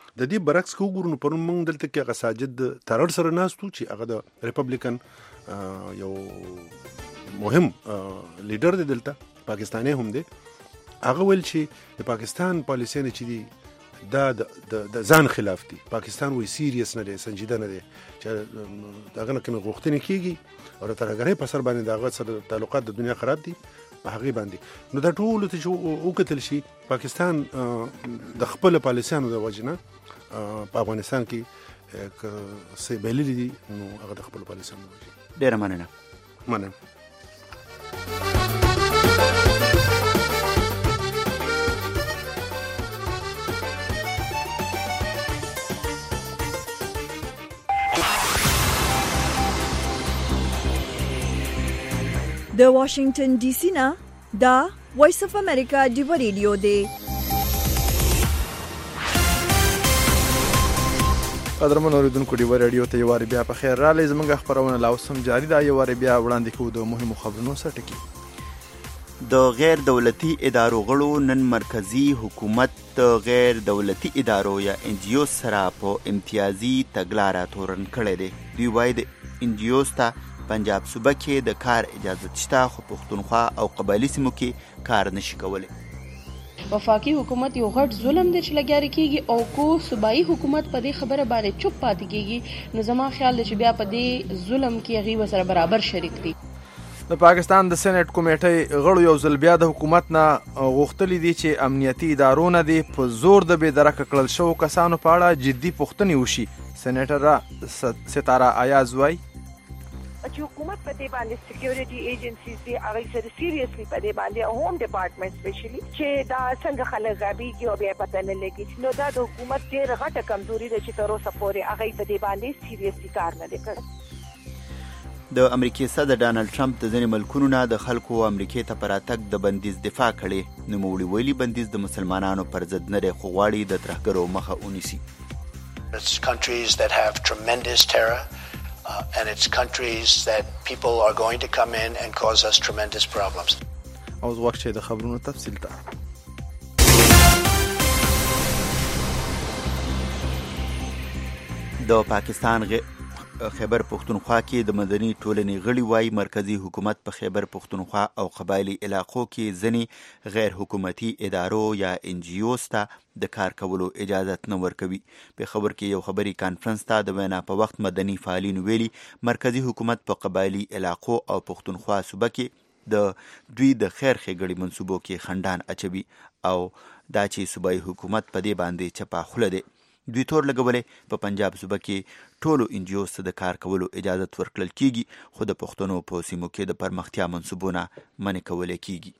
د دې برعکس کو ګورو نو پرون موږ دلته کې هغه ساجد ترړ سره ناستو چې هغه د ریپبلیکن یو مهم لیډر دی دلته پاکستاني هم دی. هغه ویل چې د پاکستان پالیسي نه چې دی دا د ځان خلاف دي. پاکستان وایي سیریس نه دی، سنجیده نه دی چې دغه نه کومې غوښتنې کېږي او د ترهګرۍ په سر باندې د هغه سره تعلقات د دنیا خراب دي په هغې باندې. نو دا ټولو ته چې وکتل شي پاکستان د خپلو پالیسیانو د وجې نه په افغانستان کې که څه بایللي دي نو هغه د خپلو پالیسیانو د وجې. ډېره مننه. مننه. د واشنگټن ډي سي نه دا وایس اف امریکا ډیو ریډیو دی. قدرمن اوریدونکو ډیو ریډیو ته یو وار بیا په خیر راغلی. زموږ خبرونه لا اوس هم جاري ده. یو وار بیا وړاندې کوو د مهمو خبرونو سرټکي. د غیر دولتي ادارو غړو نن مرکزی حکومت د غیر دولتي ادارو یا NGOs سره په امتیازي تګلاره تورن کړی دی. دوی وایي د NGOs ته پنجاب صوبه کې د کار اجازه شته خو پښتونخوا او قبایلي سیمو کې کار نشي کولی. وفاقي حکومت یو غټ ظلم دی چې لګیاري کیږي او کو صوبایي حکومت په دې خبره باندې چوپ پاتې کیږي نو زما خیال دی چې بیا په دې ظلم کې هغوی ورسره برابر شریک دي. د پاکستان د سېنات کمیټې غړو یو ځل بیا د حکومت نه غوښتلي دي چې امنیتي ادارو نه دي په زور د بې درکه کړل شوو کسانو په اړه جدي پوښتنې وشي. سېنیټر ستاره ایاز وایي چې حکومت په دې باندې سکیورټي ایجنسیز دي هغه سره سیریسلی په دې باندې هوم ډپارټمنټ سپیشلی چې دا څنګه خلک غابيږي او بیا پته نه لګي نو دا د حکومت ډېر غټه کمزوري ده چې تر اوسه پورې هغه په دې باندې سیریسلی کار نه کړی. د امریکای صدر ډانلډ ټرمپ د ځینې ملکونو نه د خلکو امریکای ته پر راتګ د بندیز دفاع کړې. نوموړي ویلي بندیز د مسلمانانو پر ضد نه دی خو غواړي د ترهګرو مخه ونیسي. It's countries that have tremendous terror. And it's countries that people are going to come in and cause us tremendous problems. اوس وخت چې د خبرونو تفصیل ته. د پاکستان خیبر پښتونخوا کې د مدني ټولنې غړي وایي مرکزی حکومت په خیبر پښتونخوا او قبایلی علاقو کې ځینې غیر حکومتي ادارو یا NGOs ته د کار کولو اجازت نه ورکوي. په خبر کې یو خبري کانفرنس ته د وینا په وخت مدني فعالین ویلي مرکزی حکومت په قبایلی علاقو او پښتونخوا صوبه کې د دوی د خیر ښېګړې منصوبو کې خنډان اچوي او دا چې صوبایي حکومت په دې باندې چپه خوله دی. دوی تور لګولې په پنجاب صوبه کې ټولو NGOs ته د کار کولو اجازت ورکړل کیږي خو د پښتنو په سیمو کې د پرمختیا منصوبونه منې کولی کیږي.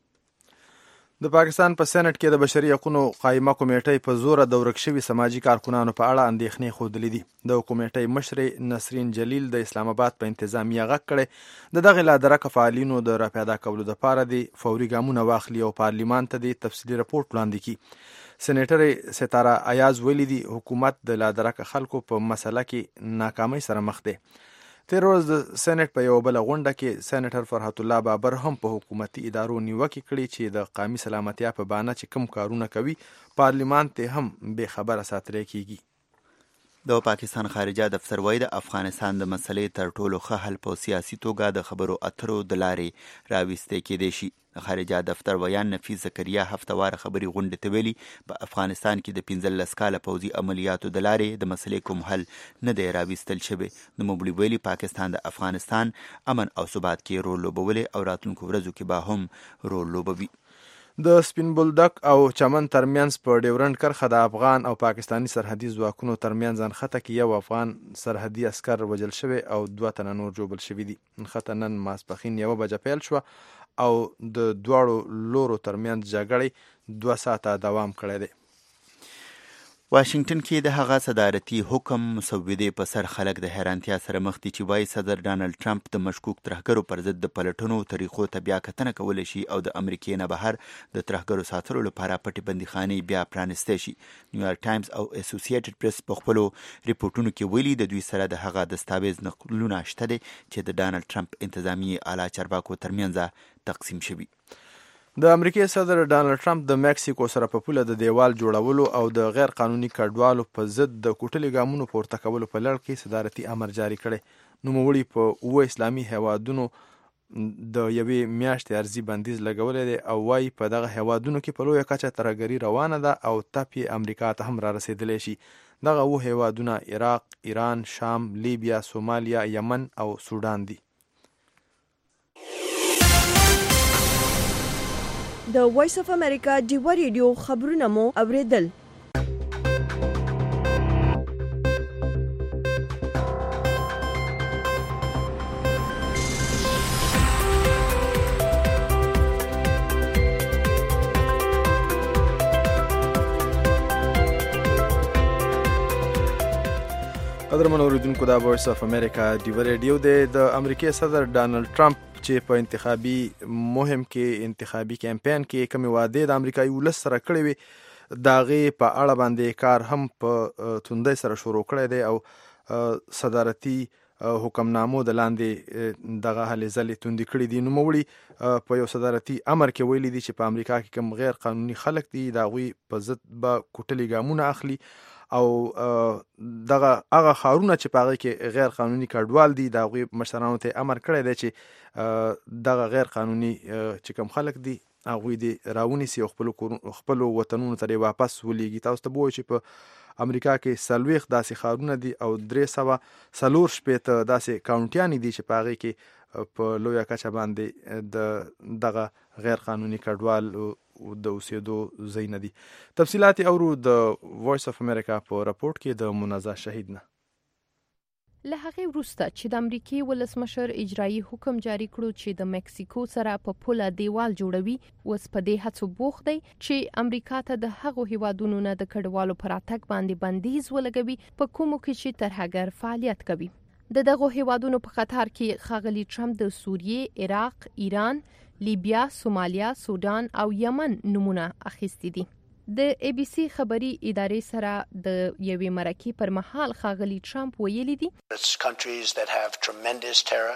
د پاکستان په سېنات کې د بشري حقوقو قایمه کمیټې په زور د ورک شوي سماجي کارکونانو په اړه اندېښنې ښودلې دي. د کمیټې مشر نسرین جلیل د اسلام آباد په انتظامیه غږ کړی د دغه لادرکه فعالینو د راپیدا کولو لپاره د فوري ګامونه واخلي او پارلیمان ته د تفصیلي رپورټ وړاندې کړي. سېنیټر ستاره ایاز ویلي دي حکومت د لادرکه خلکو په مسله کې ناکامۍ سره مخ دی. تیر ورځ د سېنات په یو بله غونډه کې سېنیټر فرحت الله بابر هم په حکومتي ادارو نیوکې کړي چې د قومي سلامتیا په بانه چې کوم کارونه کوي پارلیمان ته هم بې خبره ساتلی کیږي. د پاکستان خارجه دفتر وایي د افغانستان د مسلې تر ټولو ښه حل په سیاسي توګه د خبرو اترو د لارې راویستی کیدی شي. خارجه دفتر ویان نفیس زکریا هفتواره خبري غونډې ته ویلي په افغانستان کې د 15 کاله پوځي عملیاتو د لارې د مسلې کوم حل نه دی راویستل شوی. نوموړي ویلي پاکستان د افغانستان امن او ثبات کې رول لوبولی او راتلونکو ورځو کې به هم رول لوبوي. د سپین بولدک او چمن ترمنځ په ډیورنډ کرښه د افغان او پاکستاني سرحدي ځواکونو ترمنځ نښته کې یو افغان سرحدي عسکر وژل شوی او 2 تنه نور ژوبل شوي دي. نښته نن ماسپښین 1 بجه پیل شوه او د دواړو لورو ترمنځ جګړې 2 ساعته دوام کړی دی. واشنگټن کې د هغه صدارتي حکم مسودې په سر خلک د حیرانتیا سره مخ دي چې وایي صدر ډانلډ ټرمپ د مشکوک ترهګرو پر ضد د پلټنو طریقو ته بیا کتنه کولی شي او د امریکې نه بهر د ترهګرو ساتلو لپاره پټې بندیخانې بیا پرانستی شي. نیویارک ټایمز او اسوسییټډ پریس په خپلو ریپورټونو کې ویلي د دوی سره د هغه دستاویز نقلونه شته دي چې د ډانلډ ټرمپ انتظامی اعلی چارواکو ترمنځ تقسیم شوي. د امریکای صدر ډانلډ ټرمپ د مکسیکو سره په پوله د دیوال جوړولو او د غیر قانوني کډوالو په ضد د کوټلي ګامونو پورته کولو په لړ کې صدارتي امر جاری کړی. نوموړي په 9 اسلامي هیوادونو د یوې میاشتې ارزي بندیز لګولی دی او وايي په دغه هیوادونو کې په لویه کچه ترهګري روانه ده او تپ یې امریکا ته هم را رسېدلی شي. دغه 9 هیوادونه عراق، ایران، شام، لیبیا، سومالیا، یمن او سودان دي. د وایس اف امریکا ډیوا ریډیو خبرونه مو اوریدل. قدرمن اوریدونکو دا وایس اف امریکا ډیوا ریډیو دی. د امریکای صدر ډانلډ ټرمپ چې په انتخابي مهم کې انتخابي کمپاین کې کومې وعدې د امریکایي ولس سره کړې وي د هغې په اړه باندې کار هم په توندۍ سره شروع کړی دی او صدارتي حکمنامو د لاندې دغه هلې ځلې توندې کړي دي. نوموړي په یو صدارتي امر کې ویلي دي چې په امریکا کې کوم غیر قانوني خلک دي د هغوی په ضد به کوټلي ګامونه اخلي او دغه هغه ښارونه چې په هغې کې غیر قانوني کډوال دي د هغوی مشرانو ته امر کړی دی چې دغه غیر قانوني چې کوم خلک دي هغوی دې راونیسي او خپلو وطنونو ته یې واپس ولیږي. تاسو ته به وایو چې په امریکا کې 40 داسې ښارونه دي او 340 داسې کاونټیانې دي چې په هغې کې په لویه کچه باندې د دغه غیر قانوني کډوال د اوسېدو ځایونه دي. تفصیلات اورو د وایس اف امریکا په راپورټ کې د منازع شهید نه. له هغې وروسته چې د امریکای ولسمشر اجرایي حکم جاری کړو چې د مکسیکو سره په پوله دیوال جوړوي، اوس په دې هڅو بوخت دی چې امریکا ته د هغو هیوادونو نه د کډوالو پر راتګ باندې بندیز ولګوي په کومو کې چې ترهګر فعالیت کوي. د دغو هیوادونو په خطر کې ښاغلي ټرمپ د سوریې، عراق، ایران، لیبیا، سومالیا، سودان او یمن نمونه اخیستي دي. د ای بی سی خبري ادارې سره د یوې مرکې پر مهال ښاغلي ټرمپ ویلي دي It's countries that have tremendous terror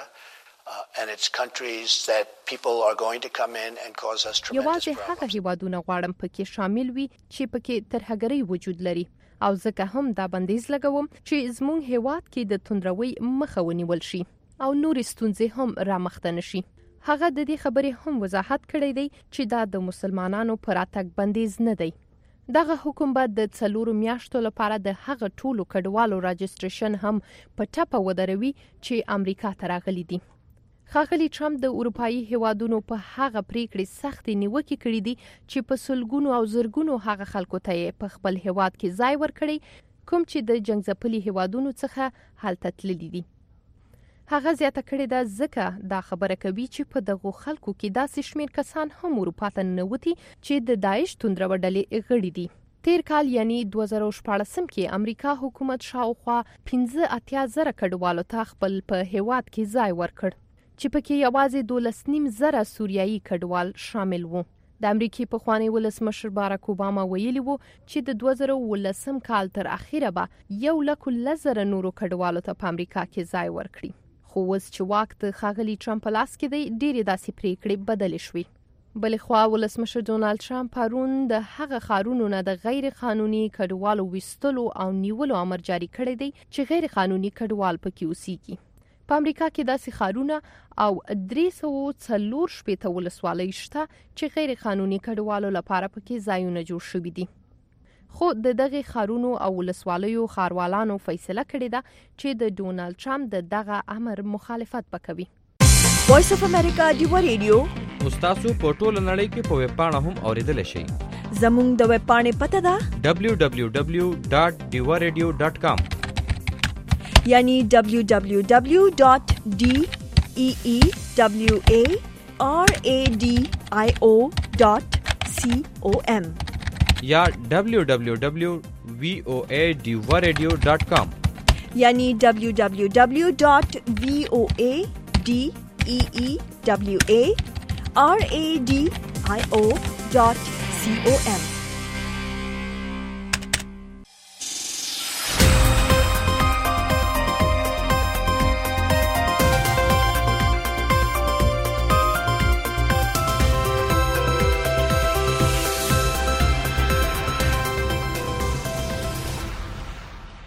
and it's countries that people are going to come in and cause us tremendous یوازې هغه هیوادونه غواړم پکې شامل وي چې پکې ترهګرۍ وجود لري او ځکه هم دا بندیز لګوم چې زموږ هیواد کې د توندروي مخه ونیول شي او نورې ستونزې هم رامخته نشي. هغه د دې خبرې هم وضاحت کړی دی چې دا د مسلمانانو پر راتګ بندیز نه دی. دغه حکم به د 4 میاشتو لپاره د هغه ټولو کډوالو راجستریشن هم په ټپه ودروي چې امریکا ته راغلي دي. ښاغلي ټرمپ د اروپایي هیوادونو په هغه پریکړې سختې نیوکې کړې دي چې په سلګونو او زرګونو هغه خلکو ته یې په خپل هیواد کې ځای ورکړی کوم چې د جنګ ځپلي هیوادونو څخه هلته تللي دي. هغه زیاته کړې ده ځکه دا خبره کوي چې په دغو خلکو کې داسې شمیر کسان هم اروپا ته ننوتي چې د داعش توندرو ډلې غړي دي. تیر کال یعنی 2014 کې امریکا حکومت شاوخوا 15,000 کډوالو ته خپل په هیواد کې ځای ورکړ چې پکې یوازې 12,000 سوریایي کډوال شامل وو. د امریکای پخوانی ولسمشر باراک اوباما ویلي وو چې د 2019 کال تر اخیره به 1,00,000 نورو کډوالو ته په امریکا کې ځای ورکړي. خو اوس چې واک د ښاغلي ټرمپ لاس کې دی ډېرې داسې پریکړې بدلې شوې. بلې خوا ولسمشر ډونالد ټرمپ پرون د هغه ښارونو نه د غیر قانوني کډوالو ویستلو او نیولو امر جاری کړی دی چې غیر قانوني کډوال پکې اوسېږي. په امریکا کې داسې ښارونه او 340 ولسوالۍ شته چې غیر قانوني کډوالو لپاره پکې ځایونه جوړ شوي دي. خو د دغه ښارونو او ولسوالیو ښاروالانو فیصله کړې ده چې د ډونالد ټرمپ د دغه امر مخالفت وکوي. وایس اف امریکا ډیوا ریډیو تاسو په ټوله نړۍ کې په ویب پاڼه هم اوریدلی شئ. زموږ د ویب پاڼې پته ده www.diwaradio.com یعنی www.deewaradio.com या www.voadiwaradio.com یعنی www.voadeewaradio.com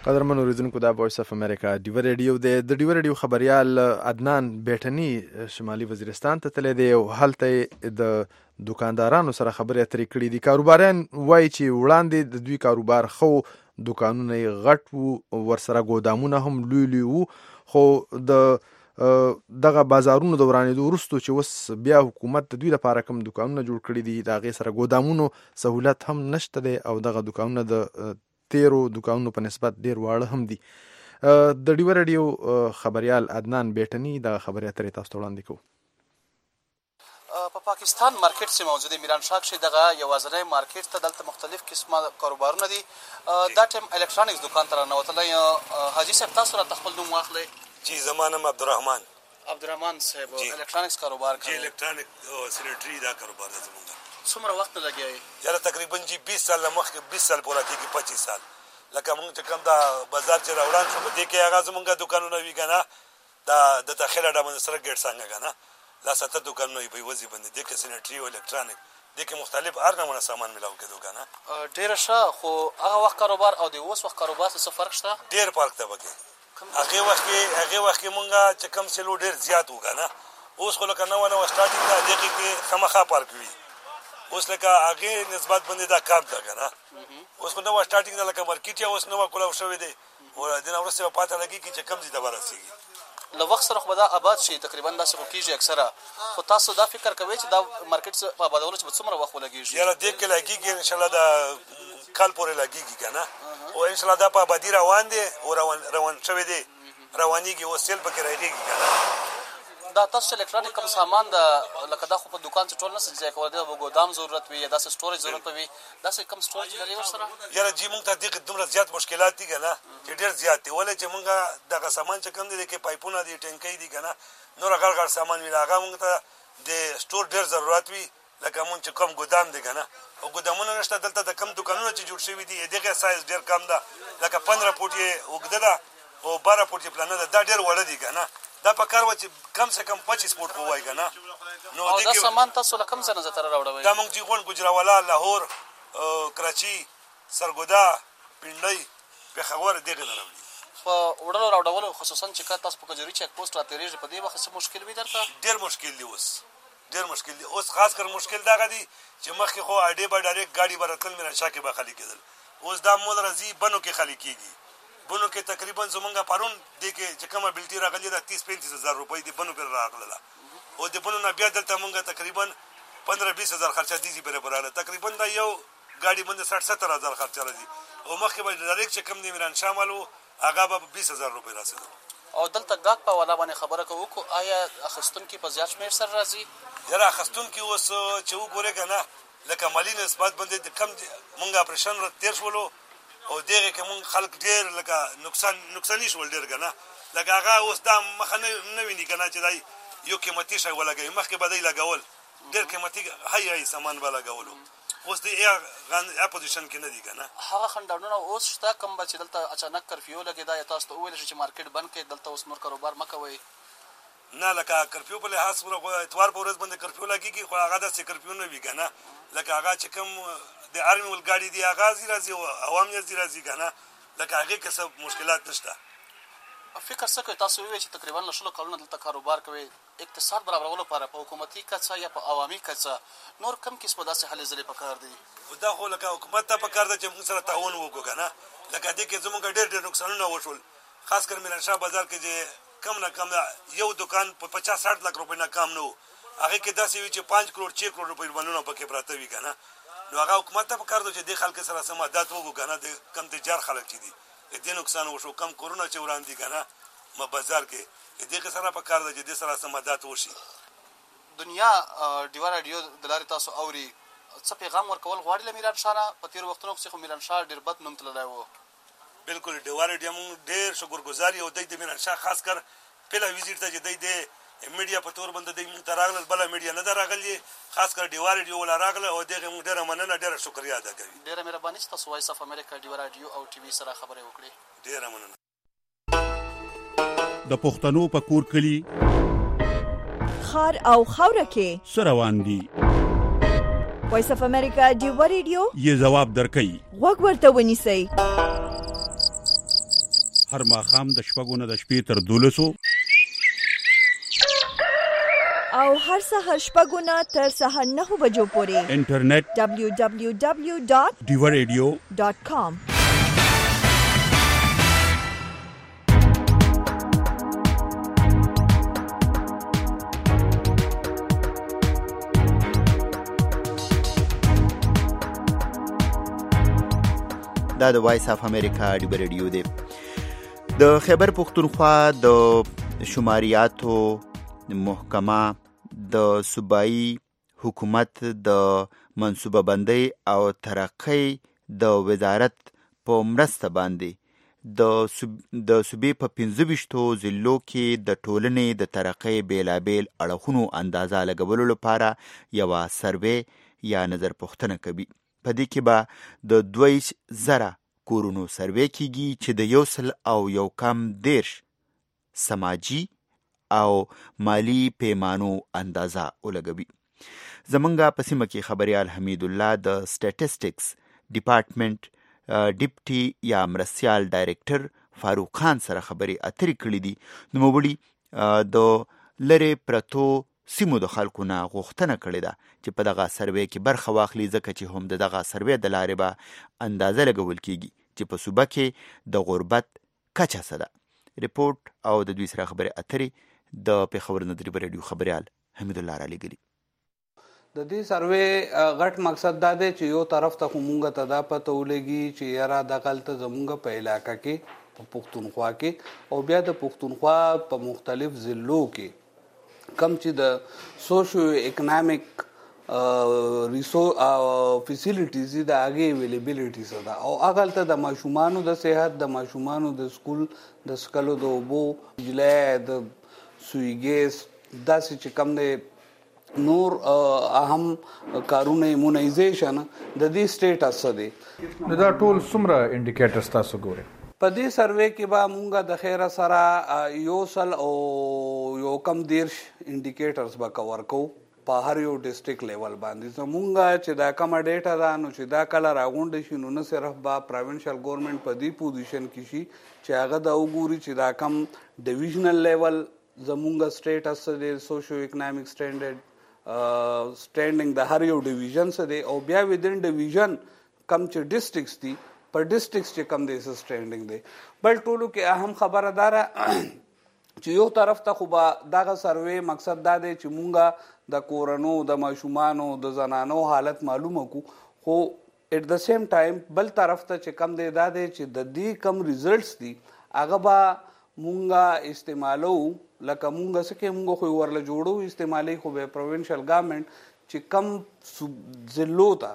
قدرمن اوریدونکو دا وایس اف امریکا ډیو ریډیو د ډیو ریډیو خبريال عدنان بیٹنی شمالي وزیرستان ته تللی دی او هلته د دکاندارانو سره خبرې اترې کړې دي. کاروباران وایي چې وړاندې د دوی کاروبار خو دکانونه غټ وو، ورسره ګودامونه هم لوی لوی وو، خو د دغه بازارونو د ورانېدو وروسته چې اوس بیا حکومت د دوی لپاره کوم دکانونه جوړ کړي دي، د هغې سره ګودامونو سهولت هم نشته دی او دغه دکانونه د تیرو دکانونو په نسبت ډیر واړه هم دي. د ډیو ریډیو خبريال عدنان بیٹنی د خبري اترې تاسو ته وړاندې کوو. په پاکستان مارکیټ چې موجود دی میران شاه کې دغه یوازینی مارکیټ ته دلته مختلف قسمه کاروبارونه دي. دا ټیم الکترونیکس دکان ته رانوتلی. حاجي صاحب تاسو راته خپل نوم واخلئ. جی زما نام عبدالرحمن صاحب الکترونیکس کاروبار کوي. جی الکترونیک سینټری دا کاروبار دی زموږ. څومره وخت لګیایي؟ یاره تقریبا جی 20 سال مخکې 20 سال پوره کېږي 25 سال. لکه موږ چې کوم دا بازار چې راوړان شو په دې کې هغه زموږ دکانونه وي که نه، دا د داخله ډمن سره ګیټ څنګه که نه دا 7 دکانونه وي په یوه ځای باندې. دې کې سینټري او الکترونیک دې کې مختلف هر نمونه سامان میلاو کېدو که نه. ډېره ښه. خو هغه وخت کاروبار او د اوس وخت کاروبار څه فرق شته؟ ډېر فرق دی پکې. هغې وخت کې مونږ چې کوم سیلو ډېر زیات وو که نه، اوس خو لکه نوه سټارټینګ ده دې کې خامخا فرق وي. اوس لکه هغې نسبت باندې دا کم ده که نه. اوس خو نوه سټارټینګ ده لکه مارکیټ یا اوس نوه کلاو شوی دی، دې نه وروسته به پاته لګېږي چې کم ځای ته به رسېږي. له وخت سره خو به دا آباد شي، تقریبا داسې خو کېږي اکثره. خو تاسو دا فکر کوئ چې دا مارکیټ په آبادولو چې به څومره وخت ولګېږي؟ یاره دې کې لګېږي انشاءالله د کال پورې لګېږي که نه، او انشاءالله دا په آبادي روان دی او روان شوی دی، روانېږي. اوس سیل پکې رایږي که نه. دا تاسو چې الکترونیک کوم سامان ده لکه دا خو په دکان چې ټول نه ځای کولی دی، به ګودام ضرورت وي یا داسې سټوریج ضرورت به وي، داسې کوم سټوریج لري ورسره؟ یاره جی موږ ته دغه دومره زیات مشکلات دي که نه چې ډېر زیات دي. ولې چې موږ دغه سامان چې کوم دی کې پایپونه دي، ټینکۍ دي که نه، نور غړ غړ سامان وي، هغه موږ ته د سټور ډېر ضرورت وي. لکه موږ چې کوم ګودام دی که نه، او ګودامونه نشته دلته. د کوم دکانونه چې جوړ شوي دي دغه سایز ډېر کم ده، لکه 15 فوټ یې اوږده ده او 12 فوټ یې پلانه ده. دا ډېر وړه دي که نه. دا په کار و چې کم سے کم 25 فوټ خو وای که نه. او دا سامان تاسو له کوم ځای نه ځای ته راوړوئ؟ دا موږ جیغون، ګجراوالا، لاهور، کراچي، سرګودا، پنډۍ، پېښور دغې نه راوړي. په وړلو راوړولو خصوصا چې کله تاسو په کجوري چیک پوسټ راتېرېږئ په دې وخت څه مشکل وي درته؟ ډېر مشکل دي. ډېر مشکل دي. اوس خاص کر مشکل دغه دي چې مخکې خو اډې به ډایرکټ ګاډي به راتلل میرانشاه کې به خالي کېدل. اوس دا مول راځي بنو کې خالي کېږي. بنو کې تقریبا زمونږ پرون دې کې چې کومه بلټي راغلې ده 30-35 هزار روپۍ د بنو پرې راغله، او د بنو نه بیا دلته مونږ تقریبا 15-20 هزار خرچه دي پرې براله. تقریبا دا یو ګاډي باندې 60-70 هزار خرچه راځي، او مخکې به ډایرکټ چې کوم د میرانشاه مال و هغه به 20 هزار روپۍ راسېدو. او دلته ګاګ په والا باندې خبره کوو، آیا اخیستونکي په زیات شمېر سره راځي؟ یاره اخیستونکي اوس چې وګورې که نه، لکه مالي نسبت باندې د کم مونږ اپریشن تېر شولو او دغه کې مونږ خلک ډېر لکه نقصاني شول ډېر که نه. لکه هغه اوس دا مخه نه ویني که نه چې دا یو قیمتي شی ولګوي. مخکې به دی لګول ډېر قیمتي هی سامان به لګولو، اوس د اپوزیشن کې نه دي که نه. هغه خنډانونه اوس شته کوم به چې دلته اچانک کرفیو لګېده یا تاسو ته وویل شي چې مارکیټ بند کړئ، دلته اوس نور کاروبار مه کوئ؟ نه، لکه کرفیو په لحاظ اتوار په ورځ باندې کرفیو لګېږي، خو هغه داسې کرفیو نه وي که نه. لکه هغه چې کوم د آرمي ولګاډي دي هغه ځي راځي او عوام یې ځي راځي که نه. لکه هغې کې څه مشکلات نشته. فکر څه کوئ؟ تاسو وویل چې تقریبا له 20 کلونو دلته کاروبار کوئ، اقتصاد برابرولو لپاره په حکومتي کچه یا په عوامي کچه نور کوم قسمه داسې هلې ځلې پکار دي؟ دا خو لکه حکومت ته پکار ده چې موږ سره تعاون وکړو که نه. لکه دې کې زموږ ډېر نقصانونه وشول، خاص کر میرانشاه بازار کې چې کم نه کم یو دکان په 50-60 لک روپۍ نه کم نه و، هغې کې داسې وي چې 5 کروڑ 6 کروڑ روپۍ مالونه پکې پراته وي که نه. نو هغه حکومت ته پکار ده چې دې خلکو سره څه مدد وکړو که نه. د کم تجار خلک چې دي دې نقصان وشو، کم کورونه چې وران دي که نه بازار کې، دې سره پکار ده چې دې سره څه مدد وشي. دنیا ډیوا راډیو د لارې تاسو اوري، څه پیغام ورکول غواړي له میرانشاه نه؟ په تېرو وختونو کې خو میرانشاه ډېر بد نوم تللی و. بالکل ډیوا راډیو موږ ډېر شکرګزار یو دی د میرانشاه، خاص کر پهله ویزیټ ته چې دی د میډیا په تور باندې دی موږ ته راغلل، بله میډیا نه ده راغلې، خاص کر ډیوا راډیو ولا راغله، او دغه موږ ډېره مننه ډېره شکریه ادا کوي. ډېره مهرباني چې تاسو وایس اف امریکا ډیوا راډیو او ټي وي سره خبرې وکړې. ډېره مننه. د پښتنو په کور کلي خار او خاوره کې سره روان دي. وایس اف امریکا ډیوا راډیو یې ځواب درکوي. غوږ ورته ونیسئ. هر ماښام د 6 نه د شپې تر 12 او هر سهار 6 نه تر سهار 9 بجو پورې انټرنیټ www.diwaradio.com. دا د وایس اف امریکا ډیو ریډیو دی. د خیبر پختونخوا د شماریاتو محکمه د صوبایي حکومت د منصوبه بندۍ او ترقۍ د وزارت په مرسته باندې د صوبې په 25 ضلعو کې د ټولنې د ترقۍ بیلابیل اړخونو اندازه لګولو لپاره یوه سروې یا نظر پوښتنه کوي. په دې کې به د 20,000 کورونو سروې کیږي چې د 110 سماجی او مالی پیمانو اندازه ولګوي. زمونږ په سیمه کې خبریال حمید الله د سټیټسټکس ډپارټمنټ ډیپټي یا مرستیال ډایرکټر فاروق خان سره خبرې اترې کړې دي. نوموړي د لرې پرتو سیمو د خلکو نه غوښتنه کړې ده چې په دغه سروې کې برخه واخلي، ځکه چې هم دغه سروې د لارې به اندازه لګول کیږي چې په صوبه کې د غربت کچه څه ده. ریپورټ او د دوی سره خبرې اترې د پیښور نه د ډیو ریډیو خبریال حمید الله را لګلي. د دې سروې غټ مقصد دا دی چې یو طرف ته مونږ ته دا پته ولګي چې یاره دغلته زمونږ په علاقه کې په پښتونخوا کې او بیا د پښتونخوا په مختلف ضلعو کې کم چې د سوشو اکنامک فیسیلیټیز د هغې اویلیبیلیټیز ده او هغلته د ماشومانو د صحت، د ماشومانو د سکول د سکلو د اوبو، بجلی، د سوی ګیس، داسې چې کم دی نور اهم کارونه ایمونایزیشن د دې سټیټس څه دی. نو دا ټول څومره انډیکیټرز تاسو ګورئ؟ په دې سروې کې به مونږ د خیره سره 100 او 110 انډیکیټرز به کور کوو په هر یو ډسټرکټ لیول باندې. زمونږ چې دا کومه ډیټا ده نو چې دا کله راغونډ شي نو نه صرف به پروینشل ګورنمنټ په دې پوزیشن کې شي چې هغه دا وګوري چې دا کم ډیویژنل لیول زمونږ سټیټس دی، سوشو اکنامک سټینډینګ د هر یو ډیویژن څه دی او بیا ودین ډیویژن کم چې ډسټرکټس دي پر ډسټرکټس چې کم دی سټینډینګ دی. بل ټولو کې اهم خبره داره چې یو طرف ته خو به دغه سروې مقصد دا دی چې مونږ د کورنو، د ماشومانو، د زنانو حالت معلومه کو، خو ایٹ د سیم ټایم بل طرف ته چې کم دی دا دی چې د دې کم ریزلټس دي هغه به مونږ استعمالو، لکه مونږ څه کې مونږ خو ورله جوړو استعمالي خو به پروینشل ګورنمنټ چې کم ضلعو ته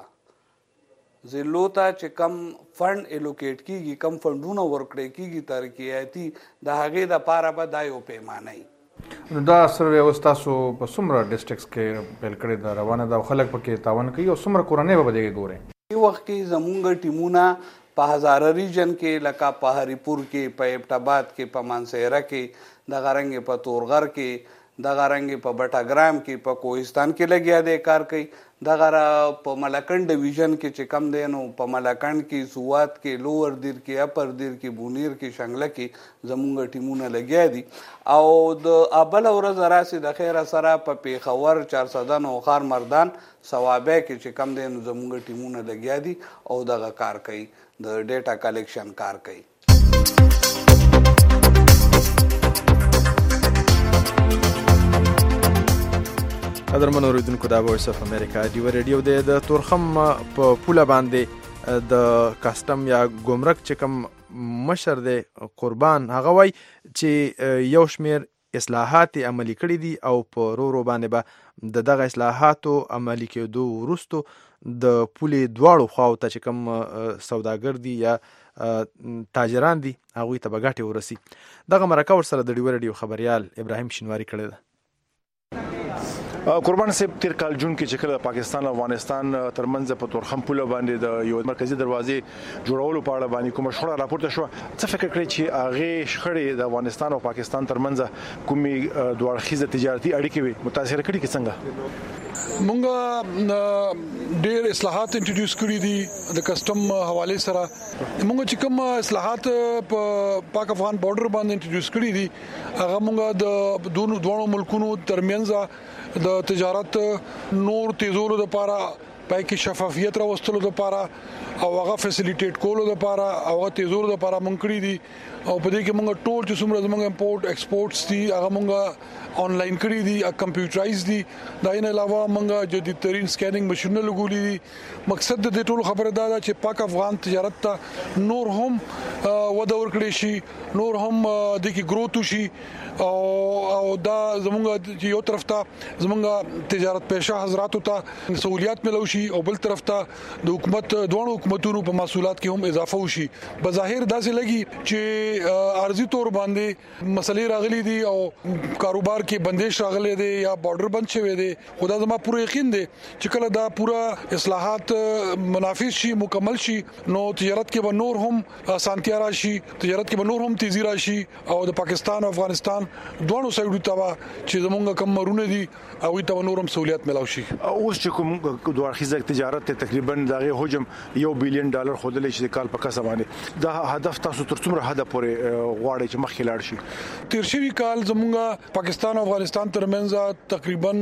چې کم فند الوکیټ کیږي، کم فندونه ورکړی کیږي ترقیاتي، د هغې دپاره به دا یو پیمانه وي. دا سروې اوس تاسو په څومره ډسټرکټس کې پیل کړې ده، روانه ده او خلک پکې تعاون کوي او څومره کورنۍ به په دې کې ګورئ؟ دې وخت کې زمونږ ټیمونه په هزاره ریجن کې لکه په هریپور کې، په ایبټاباد کې، په مانسهره کې، دغه رنګې په تورغر کې، دغه رنګې په بټاګرام کې، په کوهستان کې لګیا دی کار کوي، دغه په ملکنډ ډیویژن کې چې کم دی نو په ملکنډ کې، سوات کې، لوور دیر کې، اپر دیر کې، بونیر کې، شنګله کې زمونږ ټیمونه لګیا دي. او د بله ورځ راسي د خیره سره په پیښور، چارسدن او خار مردان صوابع کې چې کم دی نو زمونږ ټیمونه لګیا دي او دغه کار کوي، د ډیټا کلیکشن کار کوي. قدرمن اوریدونکو دا وایس اف امریکا ډیو ریډیو دی. د تورخم په پوله باندې د کاستم یا ګمرک چې کوم مشر دی قربان، هغه وای چې یو شمیر اصلاحات عملی کړي دي او په رو باندې به دغه اصلاحاتو عملی کېدو وروسته د پولې دواړو خواو ته چې کوم سوداګر دي یا تاجران دي هغوی ته به ګټې ورسي. دغه مرکه ورسره د ډیو ریډیو خبریال ابراهیم شینواری کړی ده. قربان صاحب، تیر کال جون کې چې کله پاکستان او افغانستان ترمنځ په تورخم پوله باندې د یو مرکزی دروازې جوړولو په اړه باندې کومه شخړه راپورته شوه، څه فکر کړئ چې هغه شخړې د افغانستان او پاکستان ترمنځ کومې دوه اړخیزه تجارتي اړیکې وي متاثر کړي کې څنګه؟ مونږ ډېر اصلاحات انټروډیوس کړی دي د کسٹم حواله سره. مونږ چې کوم اصلاحات په پاک افغان بارډر باندې انټروډیوس کړی دي هغه مونږ د دوه ملکونو ترمنځ د تجارت نور تیزولو لپاره پای کې شفافیت راوستلو لپاره او هغه فیسیلیټیټ کولو لپاره او هغه تیزولو لپاره مونږ کړی دي او په دې کې مونږ ټول چې څومره زموږ امپورټ ایکسپورټس دي هغه مونږ آنلاین کړی دي کمپیوټرایز دي. دا نه علاوه مونږ جدید ترين سکینینګ ماشينونه لګولې دي. مقصد د دې ټول خبره دا ده چې پاک افغان تجارت ته نور هم وده ورکړي شي, نور هم د کې گروث وشي او دا زموږ یو طرف ته زموږ تجارت پېښه حضراتو ته سہولیات ملو شي او بل طرف ته د حکومت دوه حکومتونو په محصولات کې هم اضافه وشي. بظاهر داسې لګي چې ارزي تور باندې مسلې راغلي دي او کاروبار کې بندش راغلي دي یا بارډر بند شوی دی. خدا زما پوره یقین دی چې کله دا پوره اصلاحات منافذ شي مکمل شي نو تجارت کې به نور هم سانتیا راشي, تجارت کې به نور هم تیزی راشي او د پاکستان او افغانستان دوه سایډو ته چې زمونږ کم مرونه دي او ته نور هم سہولیت ملو شي. اوس چې کوم دوه خیزه تجارت تقریبا دغه حجم $1 بلین خودلې چې کال په کسه باندې دا هدف تاسو تر څومره حد پورې غواړئ چې مخکې لاړ شي؟ تیر شوی کال زمونږ پاکستان او افغانستان ترمنځ تقریبا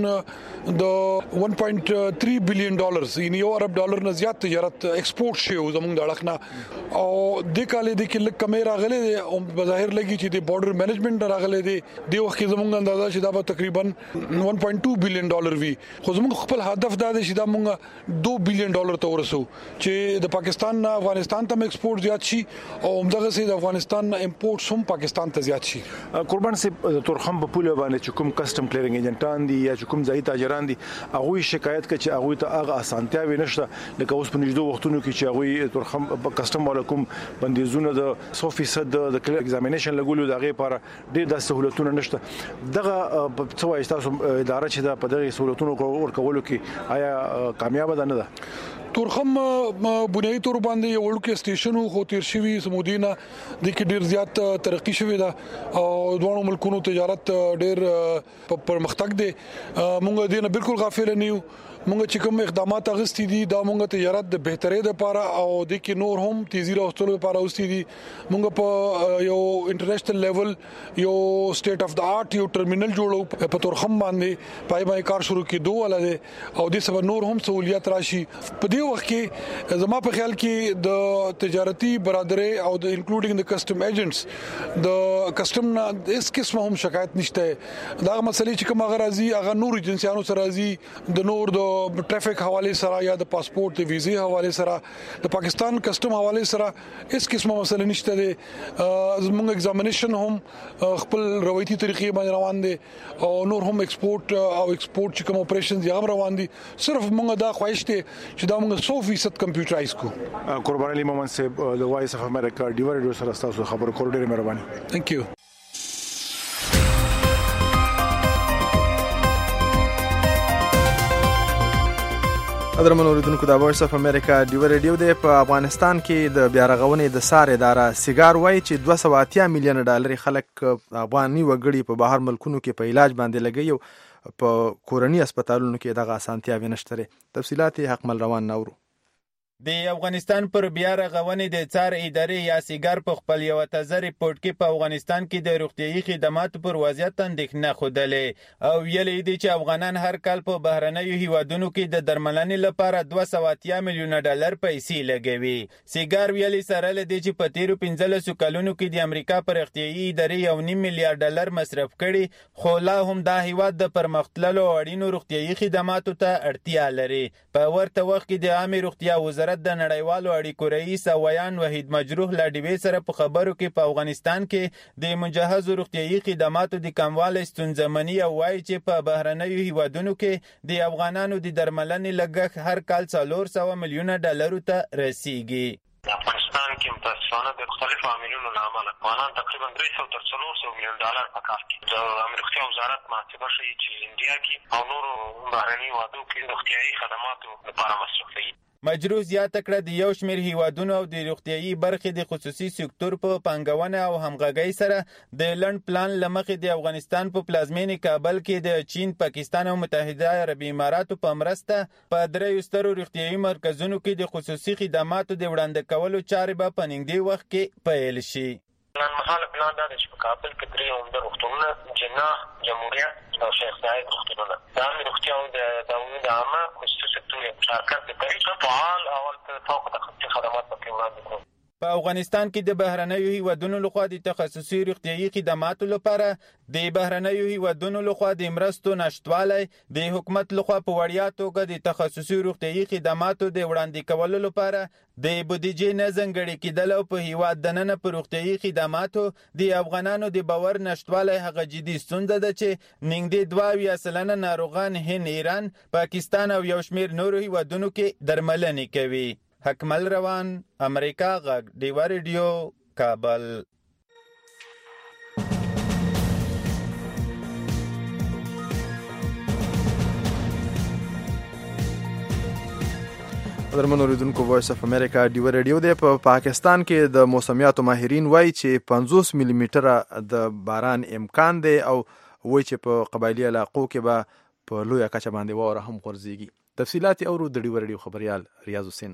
د $1.3 بلین یعنی $1 نه زیات تجارت ایکسپورټ شي زمونږ د اړخنه او د کال د کې لک کمه راغلي دي او بظاهر لګي چې د بارډر مینجمنت راغلي دي. د وخت کې زمونږ اندازه چې دا به تقریبا $1.2 بلین وي. خو زمونږ خپل هدف دا دی چې دا مونږ $2 بلین ته ورسو چې د پاکستان نه افغانستان ته ایکسپورټ زیات شي او همدغه سي د افغانستان نه امپورټ هم پاکستان ته زیات شي. قربان سي تورخم په پوله باندې چې کوم کسٹم کلیرینګ ایجنټان دي یا چې کوم ځای تاجران دي هغه شکایت کوي چې هغه ته هغه اسانتیاوي نشته لکه اوس په نږدې وختونو کې چې هغه تورخم کسٹم علیکم بندیزونه د 100% د ایگزامینیشن لګولو دغه لپاره ډېر د سہولتونو نشته. دغه څه وایي تاسو اداره چې دا په دغه سہولتونو ورکولو کې آیا کامیاب ده نه ده؟ تورخم بنیادی تور باندې یو وړوکی سټیشن خو تیر شوی سمودینه د کې ډیر زیات ترقی شوی ده او دوه ملکونو تجارت ډیر پرمختګ دی. مونږ دې نه بالکل غافل نه یو. مونږ چې کوم اقدامات اغستې دي دا مونږ تجارت د بهترۍ لپاره او د کې نور هم تیزی راوستلو لپاره اوستې دي. مونږ په یو انټرنیشنل لیول یو سټیټ اف د آرټ یو ټرمینل جوړو په تورخم باندې پای باندې کار شروع کیدو ولله او د سبا نور هم سہولیت راشي. په دې وخت کې زما په خیال کې د تجارتي برادرۍ او د انکلوډینګ د کسٹم ایجنټس د کسٹم نه اس قسمه هم شکایت نشته. دا مسلې چې کوم غرازي هغه نور ایجنسیانو سره راځي د نور د ټریفک حواله سره یا د پاسپورت د ویزې حواله سره د پاکستان کسٹم حواله سره اس قسمه مسله نشته دي. زموږ ایگزامینیشن هم خپل روایتي طریقې باندې روان دي او نور هم ایکسپورت او ایکسپورت چې کوم اپریشنز یې هم روان دي. صرف موږ دا خواهش دي چې دا موږ 100% کمپیوټرایز کو. قربان علي مومن صاحب د وایس اف امریکا ډیو ریډیو سره تاسو خبرو کول ډیره مهرباني. ثانک یو. قدرمن اوریدونکو د وایس اف امریکا ډیو ریډیو د په افغانستان کې د بیا رغونې د سار اداره سیګار وایي چې $280 میلیون خلک افغاني وګړي په بهر ملکونو کې په علاج باندې لګي او په کورني هسپتالونو کې دغه اسانتیاوې نشته. تفصیلات حق مل روان نورو. د افغانستان پر بیا رغونې د څار ادارې یا سیګار په خپل یو تازه ریپورت کې په افغانستان کې د روغتیايي خدماتو پر وضعیت اندېښنه خوده او ویلي دي چې افغانان هر کال په بهرنیو هیوادونو کې د درملنې لپاره $280 میلیون پیسې لګوي. سیګار ویلي سره لدی چې په تیرو 15 کلونو کې د امریکا پر روغتیايي ادارې $1.5 میلیارډ مصرف کړي خو لا هم دا هیواد د پرمختللو اړینو روغتیايي خدماتو ته اړتیا لري. په ورته وخت کې د عامه روغتیا وزارت د نړیوالو اړیکو رئیس ویان وحید مجروح لا ډیوې سره په خبرو کې په افغانستان کې د مجهز روغتیايي خدماتو د کموالی ستونزمني او وایي چې په بهرنیو هیوادونو کې د افغانانو د درملنې لګښت هر کال $400 میلیون ته رسیږي. افغانستان کې متاسفانه د مختلفو عاملونو له امله افغانان تقریبا $300 تر $400 میلیون په کال کې د امریکا وزارت محاسبه ښیي چې انډیا کې او نورو بهرنیو هیوادو کې روغتیايي خدماتو لپاره مصرفوي. مجروح زیاته کړه د یو شمېر هیوادونو او د روغتیایي برخې د خصوصي سکتور په پانګونه او همغږۍ سره د لنډ پلان له مخې د افغانستان په پلازمینې کابل کې د چین، پاکستان او متحده عربي اماراتو په مرسته په 3 سترو روغتیایي مرکزونو کې د خصوصي خدماتو د وړاندې کولو چارې به په نږدې وخت کې پیل شي. لنډمهاله پلان دا دی چې په کابل کې 3 عمده روغتونونه، جناح، جمهوریت او شیخ زاید روغتونونه، د عامې روغتیا او د عمومي د عامه خصوصي سکتور یې مشارکت د طریقه فعال اول فوق تخصصي خدمات پکې وړاندې کړو. په افغانستان کې د بهرنیو هیوادونو لخوا د تخصصي روغتیایي خدماتو لپاره د بهرنیو هیوادونو لخوا د مرستو نشټوالی د حکومت لخوا په وړیا توګه د تخصصي روغتیایي خدماتو د وړاندې کولو لپاره د بودیجې نه ځانګړې کېدل او په هیواد دننه په روغتیایي خدماتو د افغانانو د باور نشټوالی هغه جدي ستونزه ده چې نږدې 2% ناروغان هند، ایران، پاکستان او یو شمېر نورو هیوادونو کې درملنې کوي. حکمل روان، امریکا غږ، ډیوا ریډیو، کابل. درمنو ریدونکو وایس اف امریکا ډیوا ریډیو دی. په پاکستان کې د موسمیاتو ماهرین وایي چې 50 ملي میټره د باران امکان دی او وایي چې په قبایلی علاقو کې به په لویه کچه باندې واوره هم غورځېږي. تفصیلات اورو د ډیوا ریډیو خبريال ریاض حسین.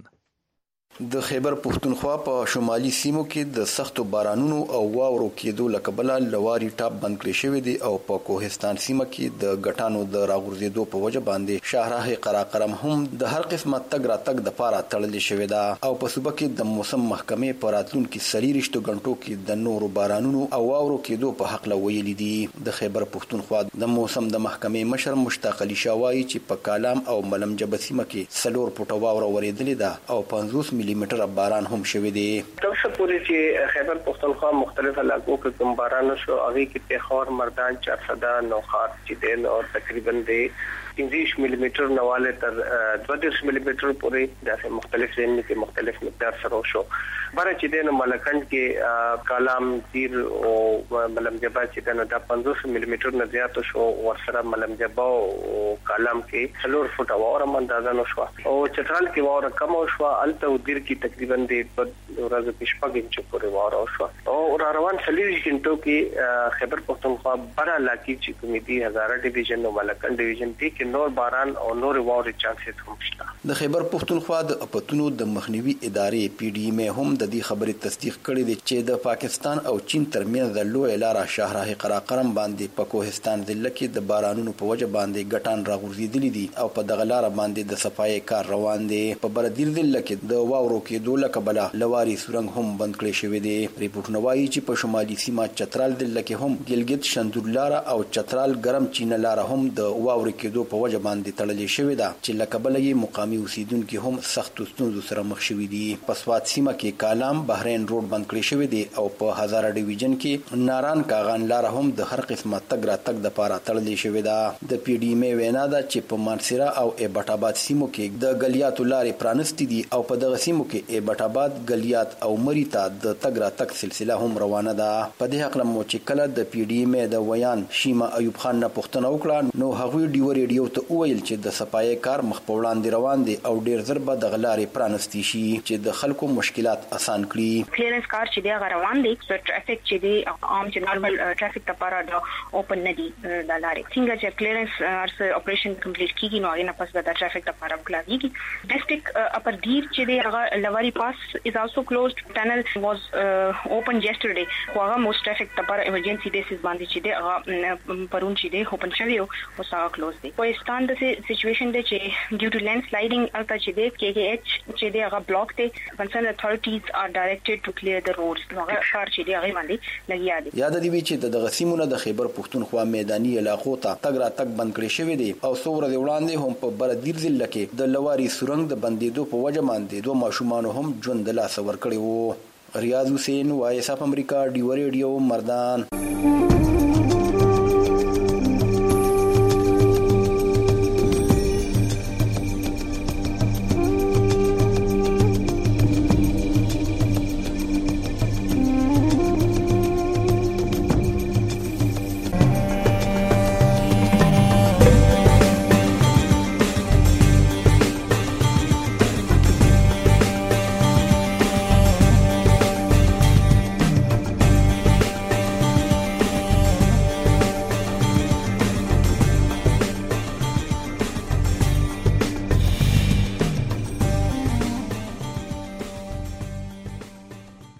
د خیبر پښتونخوا په شمالي سیمو کې د سختو بارانونو او واورو کېدو له کبله لواري ټاپ بند کړی شوی دی او په کوهستان سیمه کې د غټانو د راغورځېدو په وجه باندې شاهراه قراقرم هم د هر قسمه تګ را تګ د پاره تړلې شوی دا او په صوبه کې د موسم محکمې په راتلونکو 3 غنټو کې د نورو بارانونو او واورو کېدو په حق لویل دي. د خیبر پښتونخوا د موسم د محکمې مشر مشتاق علي شاوای چې په کالام او ملمجب سیمه کې 4 فوټه واوره ورېدلې ده او 50 ملي میټر باران هم شوی دی. تر څو پورې چې خیبر پښتونخوا مختلف علاقو کې کوم باران شو هغه کې پیښور، مردان، چارسده، نوخات چې دین او تقریبا د 30 ملي میټر نواله تر 20 ملي میټر پورې د مختلف ځایونو کې مختلف مقدار سره شو. بار چې دین ملکند کې کالام، تیر او ملمجبا چې دین د 50 ملي میټر نه زیات شو ورسره ملمجبا او کالام کې 4 فوټه واوره اندازه نو شو او چترال کې واوره کم شو. الته ودیر کې تقریبا د ورځې په شپږ انچو پورې واوره شو او روان 40 غنټو کې خیبر پښتونخوا بڑا علاقې چې کومې دي هزاره ډیویژن او ملکند ډیویژن کې نور باران او نور واورې چانسز هم شته. د خیبر پښتونخوا د اپتونو د مخنیوي ادارې پی ډی ایم هم د دې خبرې تصدیق کړې ده چې د پاکستان او چین ترمنځ د لوی لاره شاهراه قراقرم باندې په کوهستان ضلع کې د بارانونو په وجه باندې ګټان راغورځېدلې دي او په دغه لاره باندې د صفایي کار روان دی. په بردیر ضلع کې د واورو کېدو له کبله لواري سورنګ هم بند کړی شوی دی. ریپورټونه وایي چې په شمالي سیمه چترال ضلع کې هم ګلګت شندور لاره او چترال ګرم چینه لاره هم د واورو کېدو په وجه باندې تړلې شوې ده چې له کبله یې مقامي اوسیدونکو هم سخت ستونزو سره مخ شوي دي. په سوات سیمه کې کالام بحرین روډ بند کړی شوی دی او په هزاره ډیویژن کې ناران کاغان لاره هم د هر قسمه تګ را تګ د پاره تړلې شوې ده. د پی ډی ایم وینا ده چې په مانسیرا او ایبټ آباد سیمو کې د غلیاتو لارې پرانستې دي او په دغه سیمو کې ایبټ آباد، غلیات او مریتا د تګ را تګ سلسله هم روانه ده. په دې حق لمو چې کله د پی ډی ایم د ویان شیما ایوب خان نه پوښتنه وکړه نو هغوی ډیو ریډیو ته وویل چې د صفایي کار مخ په وړاندې روان دي او ډیر زر به د غلارې پرانستی شي چې د خلکو مشکلات اسان کړي. کلیرنس کار چې دی روان دي د ټرافیک چې دی عام چې نارمل ټرافیک لپاره د اوپن نه دي د لارې څنګه چې کلیرنس ارس اپریشن کمپلیټ کیږي نو هغه نه پس د ټرافیک لپاره کلاږي. ډیسټریکټ اپر دیر چې دی هغه لواري پاس is also closed. Tunnel was opened yesterday. هغه موست ټرافیک لپاره ایمرجنسي بیسس باندې چې دی هغه پرون چې دی اوپن شوی او هغه کلوز دی. پاکستان د سچويشن دی چې ډیو ټو لینډ سلایډینګ الته چې دی KKH چې دی هغه بلاک دی. concerned authorities are directed to clear the roads. هغه کار چې دی هغه باندې لګیا دي. یاد دی چې د غسیمونه د خیبر پښتونخوا میداني علاقو ته تګ را تګ بند کړی شوی دی او څو ورځې وړاندې هم په بردیر ضلع کې د لواري سورنګ د بندیدو په وجه باندې 2 ماشومان هم ژوند له لاسه ورکړي وو. ریاض حسین، وایس اف امریکا، ډیو ریډیو، مردان.